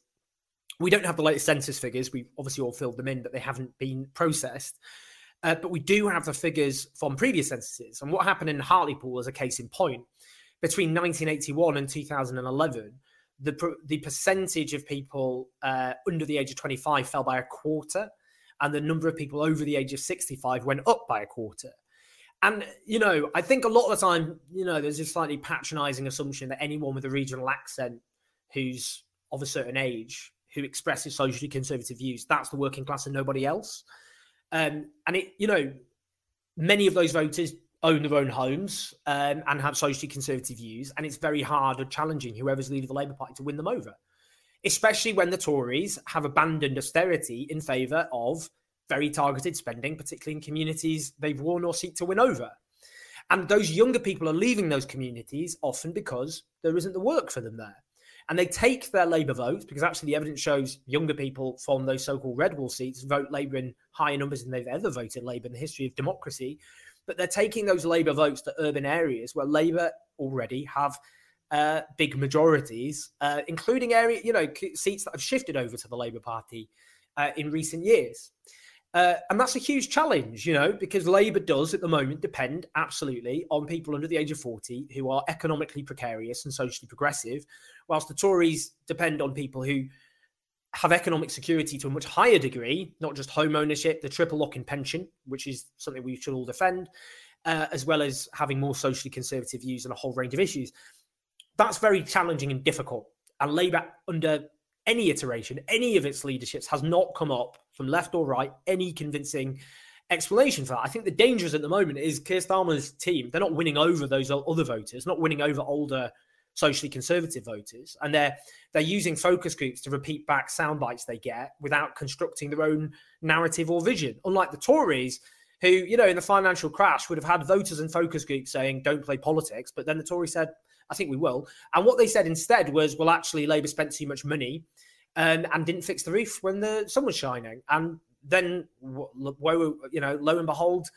we don't have the latest census figures. We've obviously all filled them in, but they haven't been processed. Uh, but we do have the figures from previous censuses. And what happened in Hartlepool, as a case in point, between nineteen eighty-one and two thousand eleven, the the percentage of people uh, under the age of twenty-five fell by a quarter, and the number of people over the age of sixty-five went up by a quarter. And, you know, I think a lot of the time, you know, there's this slightly patronizing assumption that anyone with a regional accent who's of a certain age, who expresses socially conservative views, that's the working class and nobody else. Um, and, it, you know, many of those voters own their own homes um, and have socially conservative views. And it's very hard or challenging whoever's leader of the Labour Party to win them over, especially when the Tories have abandoned austerity in favour of very targeted spending, particularly in communities they've won or seek to win over. And those younger people are leaving those communities often because there isn't the work for them there. And they take their Labour votes, because actually the evidence shows younger people from those so-called red wall seats vote Labour in higher numbers than they've ever voted Labour in the history of democracy. But they're taking those Labour votes to urban areas where Labour already have uh, big majorities, uh, including area, you know, seats that have shifted over to the Labour Party uh, in recent years. Uh, and that's a huge challenge, you know, because Labour does at the moment depend absolutely on people under the age of forty who are economically precarious and socially progressive, whilst the Tories depend on people who have economic security to a much higher degree, not just home ownership, the triple lock-in pension, which is something we should all defend, uh, as well as having more socially conservative views on a whole range of issues. That's very challenging and difficult. And Labour, under any iteration, any of its leaderships, has not come up from left or right any convincing explanation for that. I think the danger at the moment is Keir Starmer's team, they're not winning over those other voters, not winning over older socially conservative voters, and they're they're using focus groups to repeat back sound bites they get without constructing their own narrative or vision. Unlike the Tories, who, you know, in the financial crash would have had voters and focus groups saying don't play politics, but then the Tories said, I think we will. And what they said instead was, well, actually, Labour spent too much money and, and didn't fix the roof when the sun was shining. And then, you know, lo and behold,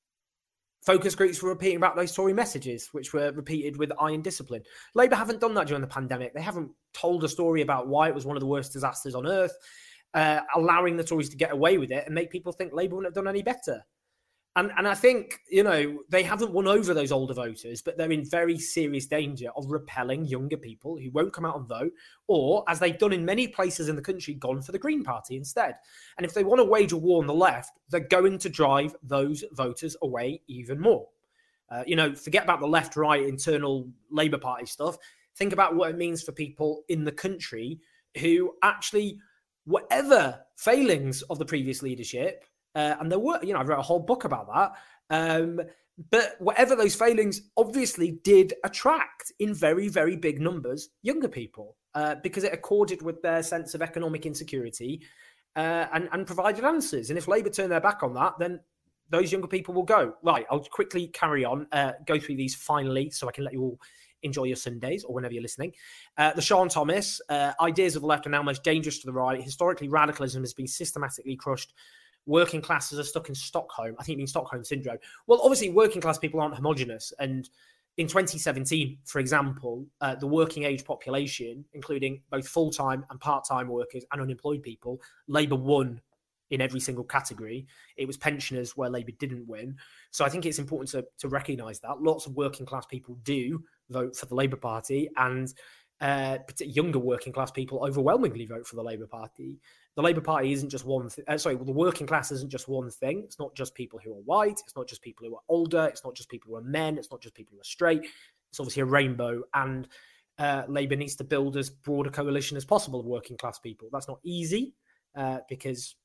focus groups were repeating about those Tory messages, which were repeated with iron discipline. Labour haven't done that during the pandemic. They haven't told a story about why it was one of the worst disasters on earth, uh, allowing the Tories to get away with it and make people think Labour wouldn't have done any better. And and I think, you know, they haven't won over those older voters, but they're in very serious danger of repelling younger people who won't come out and vote, or, as they've done in many places in the country, gone for the Green Party instead. And if they want to wage a war on the left, they're going to drive those voters away even more. Uh, you know, forget about the left-right internal Labour Party stuff. Think about what it means for people in the country who actually, whatever failings of the previous leadership, Uh, and there were, you know, I wrote a whole book about that. Um, but whatever those failings obviously did attract in very, very big numbers younger people uh, because it accorded with their sense of economic insecurity uh, and, and provided answers. And if Labour turn their back on that, then those younger people will go. Right, I'll quickly carry on, uh, go through these finally so I can let you all enjoy your Sundays or whenever you're listening. Uh, the Sean Thomas, uh, ideas of the left are now most dangerous to the right. Historically, radicalism has been systematically crushed. Working classes are stuck in Stockholm. I think you mean Stockholm syndrome. Well, obviously, working class people aren't homogenous. And in twenty seventeen, for example, uh, the working age population, including both full-time and part-time workers and unemployed people, Labour won in every single category. It was pensioners where Labour didn't win. So I think it's important to, to recognise that. Lots of working class people do vote for the Labour Party, and uh, younger working class people overwhelmingly vote for the Labour Party. The Labour Party isn't just one thing. Uh, sorry, well, the working class isn't just one thing. It's not just people who are white. It's not just people who are older. It's not just people who are men. It's not just people who are straight. It's obviously a rainbow. And uh, Labour needs to build as broad a coalition as possible of working class people. That's not easy uh, because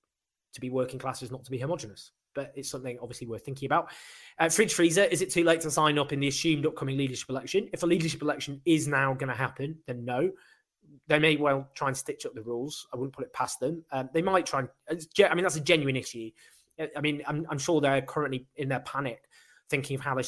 to be working class is not to be homogenous. But it's something obviously worth thinking about. Uh, Fridge Freezer, is it too late to sign up in the assumed upcoming leadership election? If a leadership election is now going to happen, then no. They may well try and stitch up the rules. I wouldn't put it past them. Um, they might try and, I mean, that's a genuine issue. I mean, I'm, I'm sure they're currently in their panic thinking of how they stop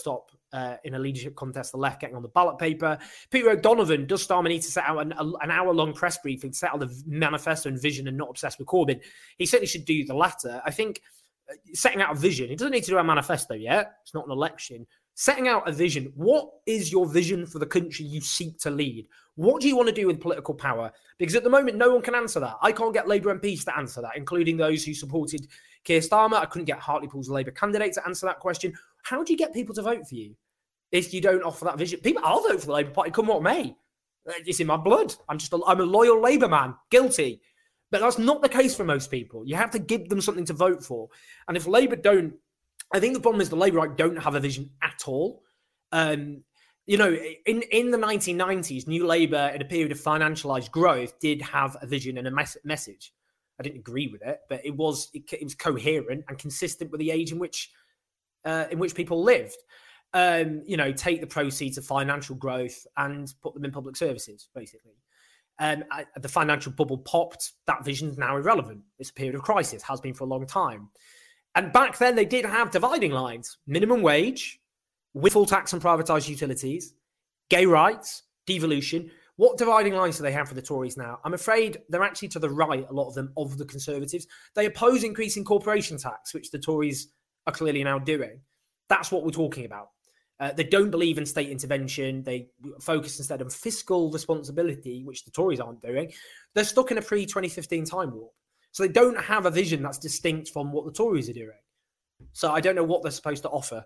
uh, in a leadership contest, the left getting on the ballot paper. Peter O'Donovan, does Starmer need to set out an, an hour-long press briefing to set out the manifesto and vision and not obsessed with Corbyn? He certainly should do the latter. I think setting out a vision, he doesn't need to do a manifesto yet. It's not an election. Setting out a vision. What is your vision for the country you seek to lead? What do you want to do with political power? Because at the moment, no one can answer that. I can't get Labour M Ps to answer that, including those who supported Keir Starmer. I couldn't get Hartlepool's Labour candidate to answer that question. How do you get people to vote for you if you don't offer that vision? People, I'll vote for the Labour Party, come what may. It's in my blood. I'm just a, I'm a loyal Labour man, guilty. But that's not the case for most people. You have to give them something to vote for. And if Labour don't, I think the problem is the Labour right don't have a vision at all. Um, you know, in, in the nineteen nineties, New Labour, in a period of financialised growth, did have a vision and a mes- message. I didn't agree with it, but it was it, it was coherent and consistent with the age in which uh, in which people lived. Um, you know, take the proceeds of financial growth and put them in public services, basically. Um, I, the financial bubble popped. That vision is now irrelevant. It's a period of crisis, has been for a long time. And back then, they did have dividing lines: minimum wage, windfall tax and privatised utilities, gay rights, devolution. What dividing lines do they have for the Tories now? I'm afraid they're actually to the right, a lot of them, of the Conservatives. They oppose increasing corporation tax, which the Tories are clearly now doing. That's what we're talking about. Uh, they don't believe in state intervention. They focus instead on fiscal responsibility, which the Tories aren't doing. They're stuck in a pre twenty fifteen time warp. So they don't have a vision that's distinct from what the Tories are doing. So I don't know what they're supposed to offer.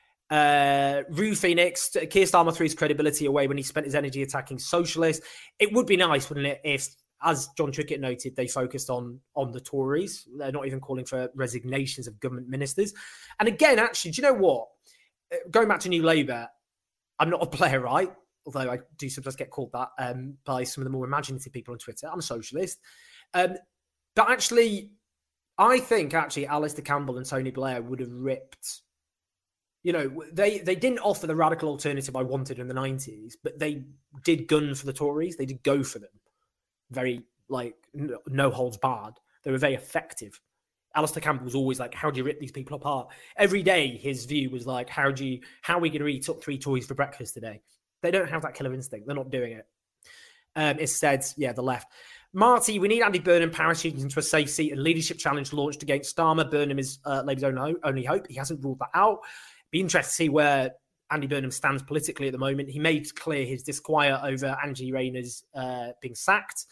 Uh, Rue Phoenix, Keir Starmer threw his credibility away when he spent his energy attacking socialists. It would be nice, wouldn't it, if, as John Trickett noted, they focused on, on the Tories. They're not even calling for resignations of government ministers. And again, actually, do you know what? Going back to New Labour, I'm not a Blairite, although I do sometimes get called that um, by some of the more imaginative people on Twitter. I'm a socialist. Um, but actually, I think actually Alistair Campbell and Tony Blair would have ripped, you know, they, they didn't offer the radical alternative I wanted in the nineties, but they did gun for the Tories. They did go for them. Very, like, no, no holds barred. They were very effective. Alistair Campbell was always like, how do you rip these people apart? Every day, his view was like, how do you, how are we going to eat up three Tories for breakfast today? They don't have that killer instinct. They're not doing it. Um, instead, yeah, the left. Marty, we need Andy Burnham parachuting into a safe seat and leadership challenge launched against Starmer. Burnham is uh, Labour's own only hope. He hasn't ruled that out. Be interested to see where Andy Burnham stands politically at the moment. He made clear his disquiet over Angie Rayner's uh, being sacked.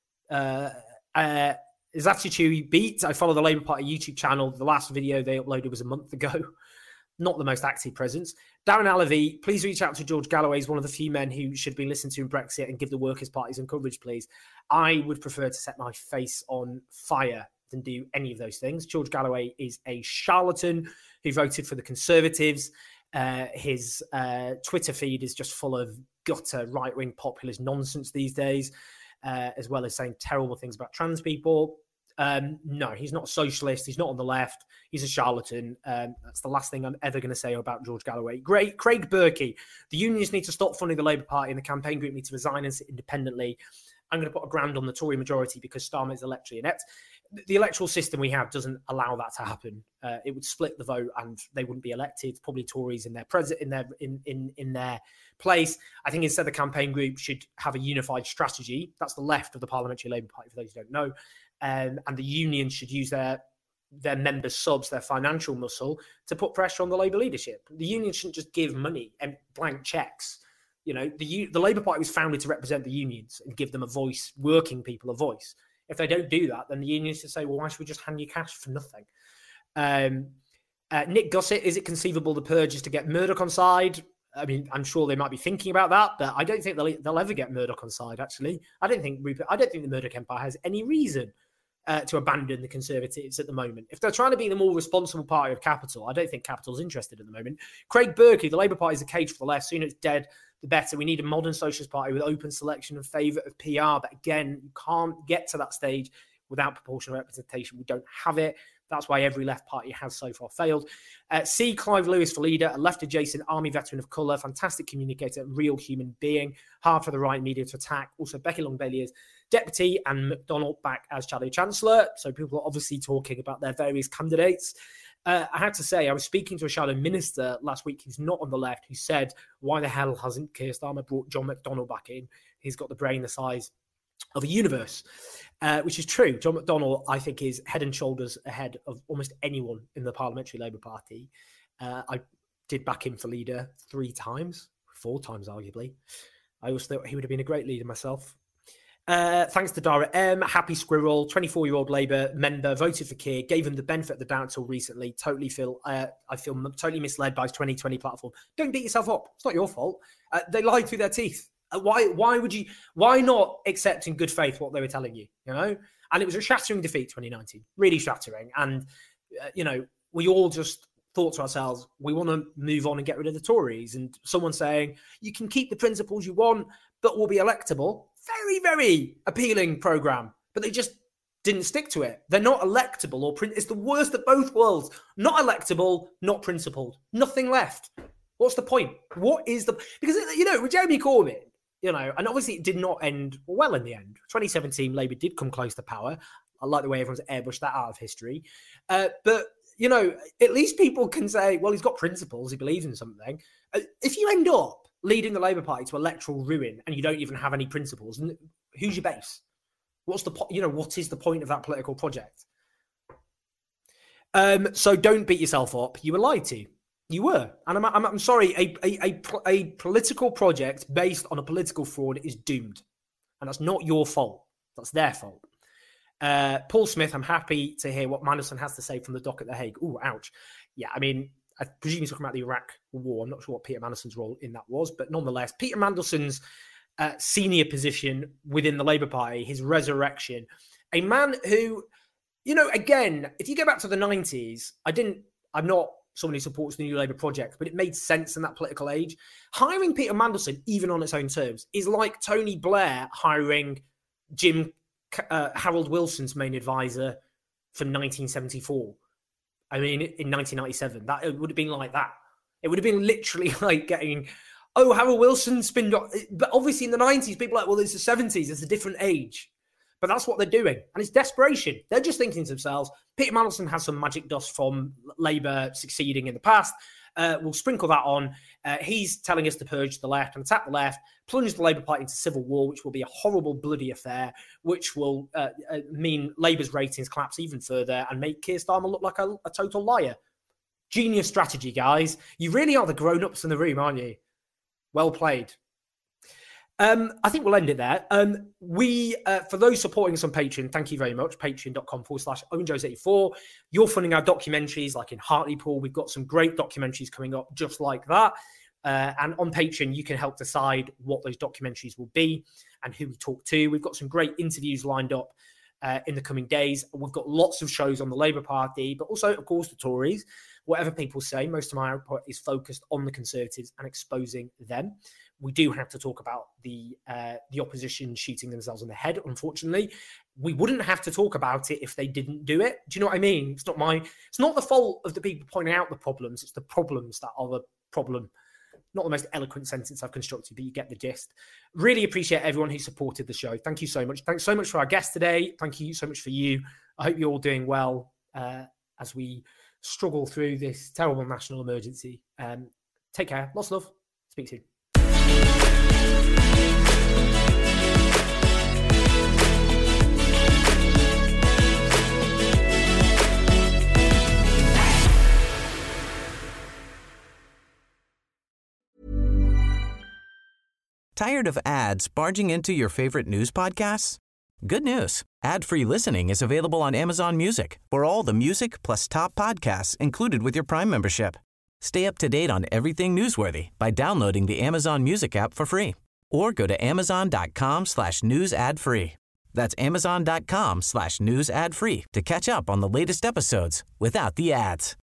Uh, uh, his attitude beat. I follow the Labour Party YouTube channel. The last video they uploaded was a month ago. Not the most active presence. Darren Alavi, please reach out to George Galloway. He's one of the few men who should be listened to in Brexit and give the workers' party some coverage, please. I would prefer to set my face on fire than do any of those things. George Galloway is a charlatan who voted for the Conservatives. Uh, his uh, Twitter feed is just full of gutter right-wing populist nonsense these days, uh, as well as saying terrible things about trans people. Um, no, he's not a socialist. He's not on the left. He's a charlatan. Um, that's the last thing I'm ever going to say about George Galloway. Great. Craig Berkey. The unions need to stop funding the Labour Party and the campaign group need to resign and sit independently. I'm going to put a grand on the Tory majority because Starmer is electorally inept. The electoral system we have doesn't allow that to happen. Uh, it would split the vote and they wouldn't be elected. Probably Tories in their pres- in their in, in in their place. I think instead the campaign group should have a unified strategy. That's the left of the Parliamentary Labour Party, for those who don't know. Um, and the unions should use their their members' subs, their financial muscle, to put pressure on the Labour leadership. The unions shouldn't just give money and blank checks. You know, the the Labour Party was founded to represent the unions and give them a voice, working people a voice. If they don't do that, then the unions should say, well, why should we just hand you cash for nothing? Um, uh, Nick Gossett, is it conceivable the Purge is to get Murdoch on side? I mean, I'm sure they might be thinking about that, but I don't think they'll, they'll ever get Murdoch on side, actually. I don't think Rupert, I don't think the Murdoch Empire has any reason uh, to abandon the Conservatives at the moment. If they're trying to be the more responsible party of Capital, I don't think Capital's interested at the moment. Craig Berkey, the Labour Party is a cage for the left. Sooner it's dead, the better. We need a modern socialist party with open selection and favour of P R. But again, you can't get to that stage without proportional representation. We don't have it. That's why every left party has so far failed. Uh, C. Clive Lewis for leader, a left-adjacent army veteran of colour, fantastic communicator, real human being, hard for the right media to attack. Also, Becky Long-Bailey as deputy and McDonald back as Shadow Chancellor. So people are obviously talking about their various candidates. Uh, I had to say, I was speaking to a shadow minister last week who's not on the left, who said, why the hell hasn't Keir Starmer brought John McDonnell back in? He's got the brain the size of a universe, uh, which is true. John McDonnell, I think, is head and shoulders ahead of almost anyone in the Parliamentary Labour Party. Uh, I did back him for leader three times, four times, arguably. I always thought he would have been a great leader myself. Uh, thanks to Dara M, Happy Squirrel, twenty-four-year-old Labour member, voted for Keir, gave him the benefit of the doubt until recently. Totally feel, uh, I feel totally misled by his twenty twenty platform. Don't beat yourself up. It's not your fault. Uh, they lied through their teeth. Uh, why? Why would you? Why not accept in good faith what they were telling you? You know, and it was a shattering defeat, twenty nineteen, really shattering. And uh, you know, we all just thought to ourselves, we want to move on and get rid of the Tories. And someone saying you can keep the principles you want, but will be electable. Very, very appealing program, but they just didn't stick to it. They're not electable or print. It's the worst of both worlds. Not electable, not principled. Nothing left. What's the point? What is the... Because, you know, with Jeremy Corbyn, you know, and obviously it did not end well in the end. twenty seventeen, Labour did come close to power. I like the way everyone's airbrushed that out of history. Uh, but, you know, at least people can say, well, he's got principles. He believes in something. Uh, if you end up leading the Labour Party to electoral ruin and you don't even have any principles, and who's your base? What's the, you know, what is the point of that political project? Um, so don't beat yourself up. You were lied to. You were. And I'm, I'm, I'm sorry, a, a, a, a political project based on a political fraud is doomed. And that's not your fault. That's their fault. Uh, Paul Smith, I'm happy to hear what Mandelson has to say from the dock at The Hague. Ooh, ouch. Yeah, I mean, I presume he's talking about the Iraq war. I'm not sure what Peter Mandelson's role in that was, but nonetheless, Peter Mandelson's uh, senior position within the Labour Party, his resurrection, a man who, you know, again, if you go back to the nineties, I didn't, I'm not someone who supports the New Labour project, but it made sense in that political age. Hiring Peter Mandelson, even on its own terms, is like Tony Blair hiring Jim uh, Harold Wilson's main advisor from nineteen seventy-four. I mean, in nineteen ninety-seven, that it would have been like that. It would have been literally like getting, oh, Harold Wilson spin. But obviously in the nineties, people are like, well, it's the seventies, it's a different age. But that's what they're doing. And it's desperation. They're just thinking to themselves, Peter Mandelson has some magic dust from Labour succeeding in the past. Uh, we'll sprinkle that on. Uh, he's telling us to purge the left and attack the left, plunge the Labour Party into civil war, which will be a horrible, bloody affair, which will uh, uh, mean Labour's ratings collapse even further and make Keir Starmer look like a, a total liar. Genius strategy, guys. You really are the grown-ups in the room, aren't you? Well played. Um, I think we'll end it there. Um, we, uh, for those supporting us on Patreon, thank you very much. Patreon.com forward slash Owen Jones eighty-four. You're funding our documentaries like in Hartlepool. We've got some great documentaries coming up just like that. Uh, and on Patreon, you can help decide what those documentaries will be and who we talk to. We've got some great interviews lined up uh, in the coming days. We've got lots of shows on the Labour Party, but also, of course, the Tories. Whatever people say, most of my output is focused on the Conservatives and exposing them. We do have to talk about the uh, the opposition shooting themselves in the head, unfortunately. We wouldn't have to talk about it if they didn't do it. Do you know what I mean? It's not my, it's not the fault of the people pointing out the problems. It's the problems that are the problem. Not the most eloquent sentence I've constructed, but you get the gist. Really appreciate everyone who supported the show. Thank you so much. Thanks so much for our guest today. Thank you so much for you. I hope you're all doing well uh, as we struggle through this terrible national emergency. Um, take care. Lots of love. Speak soon. Tired of ads barging into your favorite news podcasts? Good news. Ad-free listening is available on Amazon Music for all the music plus top podcasts included with your Prime membership. Stay up to date on everything newsworthy by downloading the Amazon Music app for free or go to amazon.com slash news ad free. That's amazon.com slash news ad free to catch up on the latest episodes without the ads.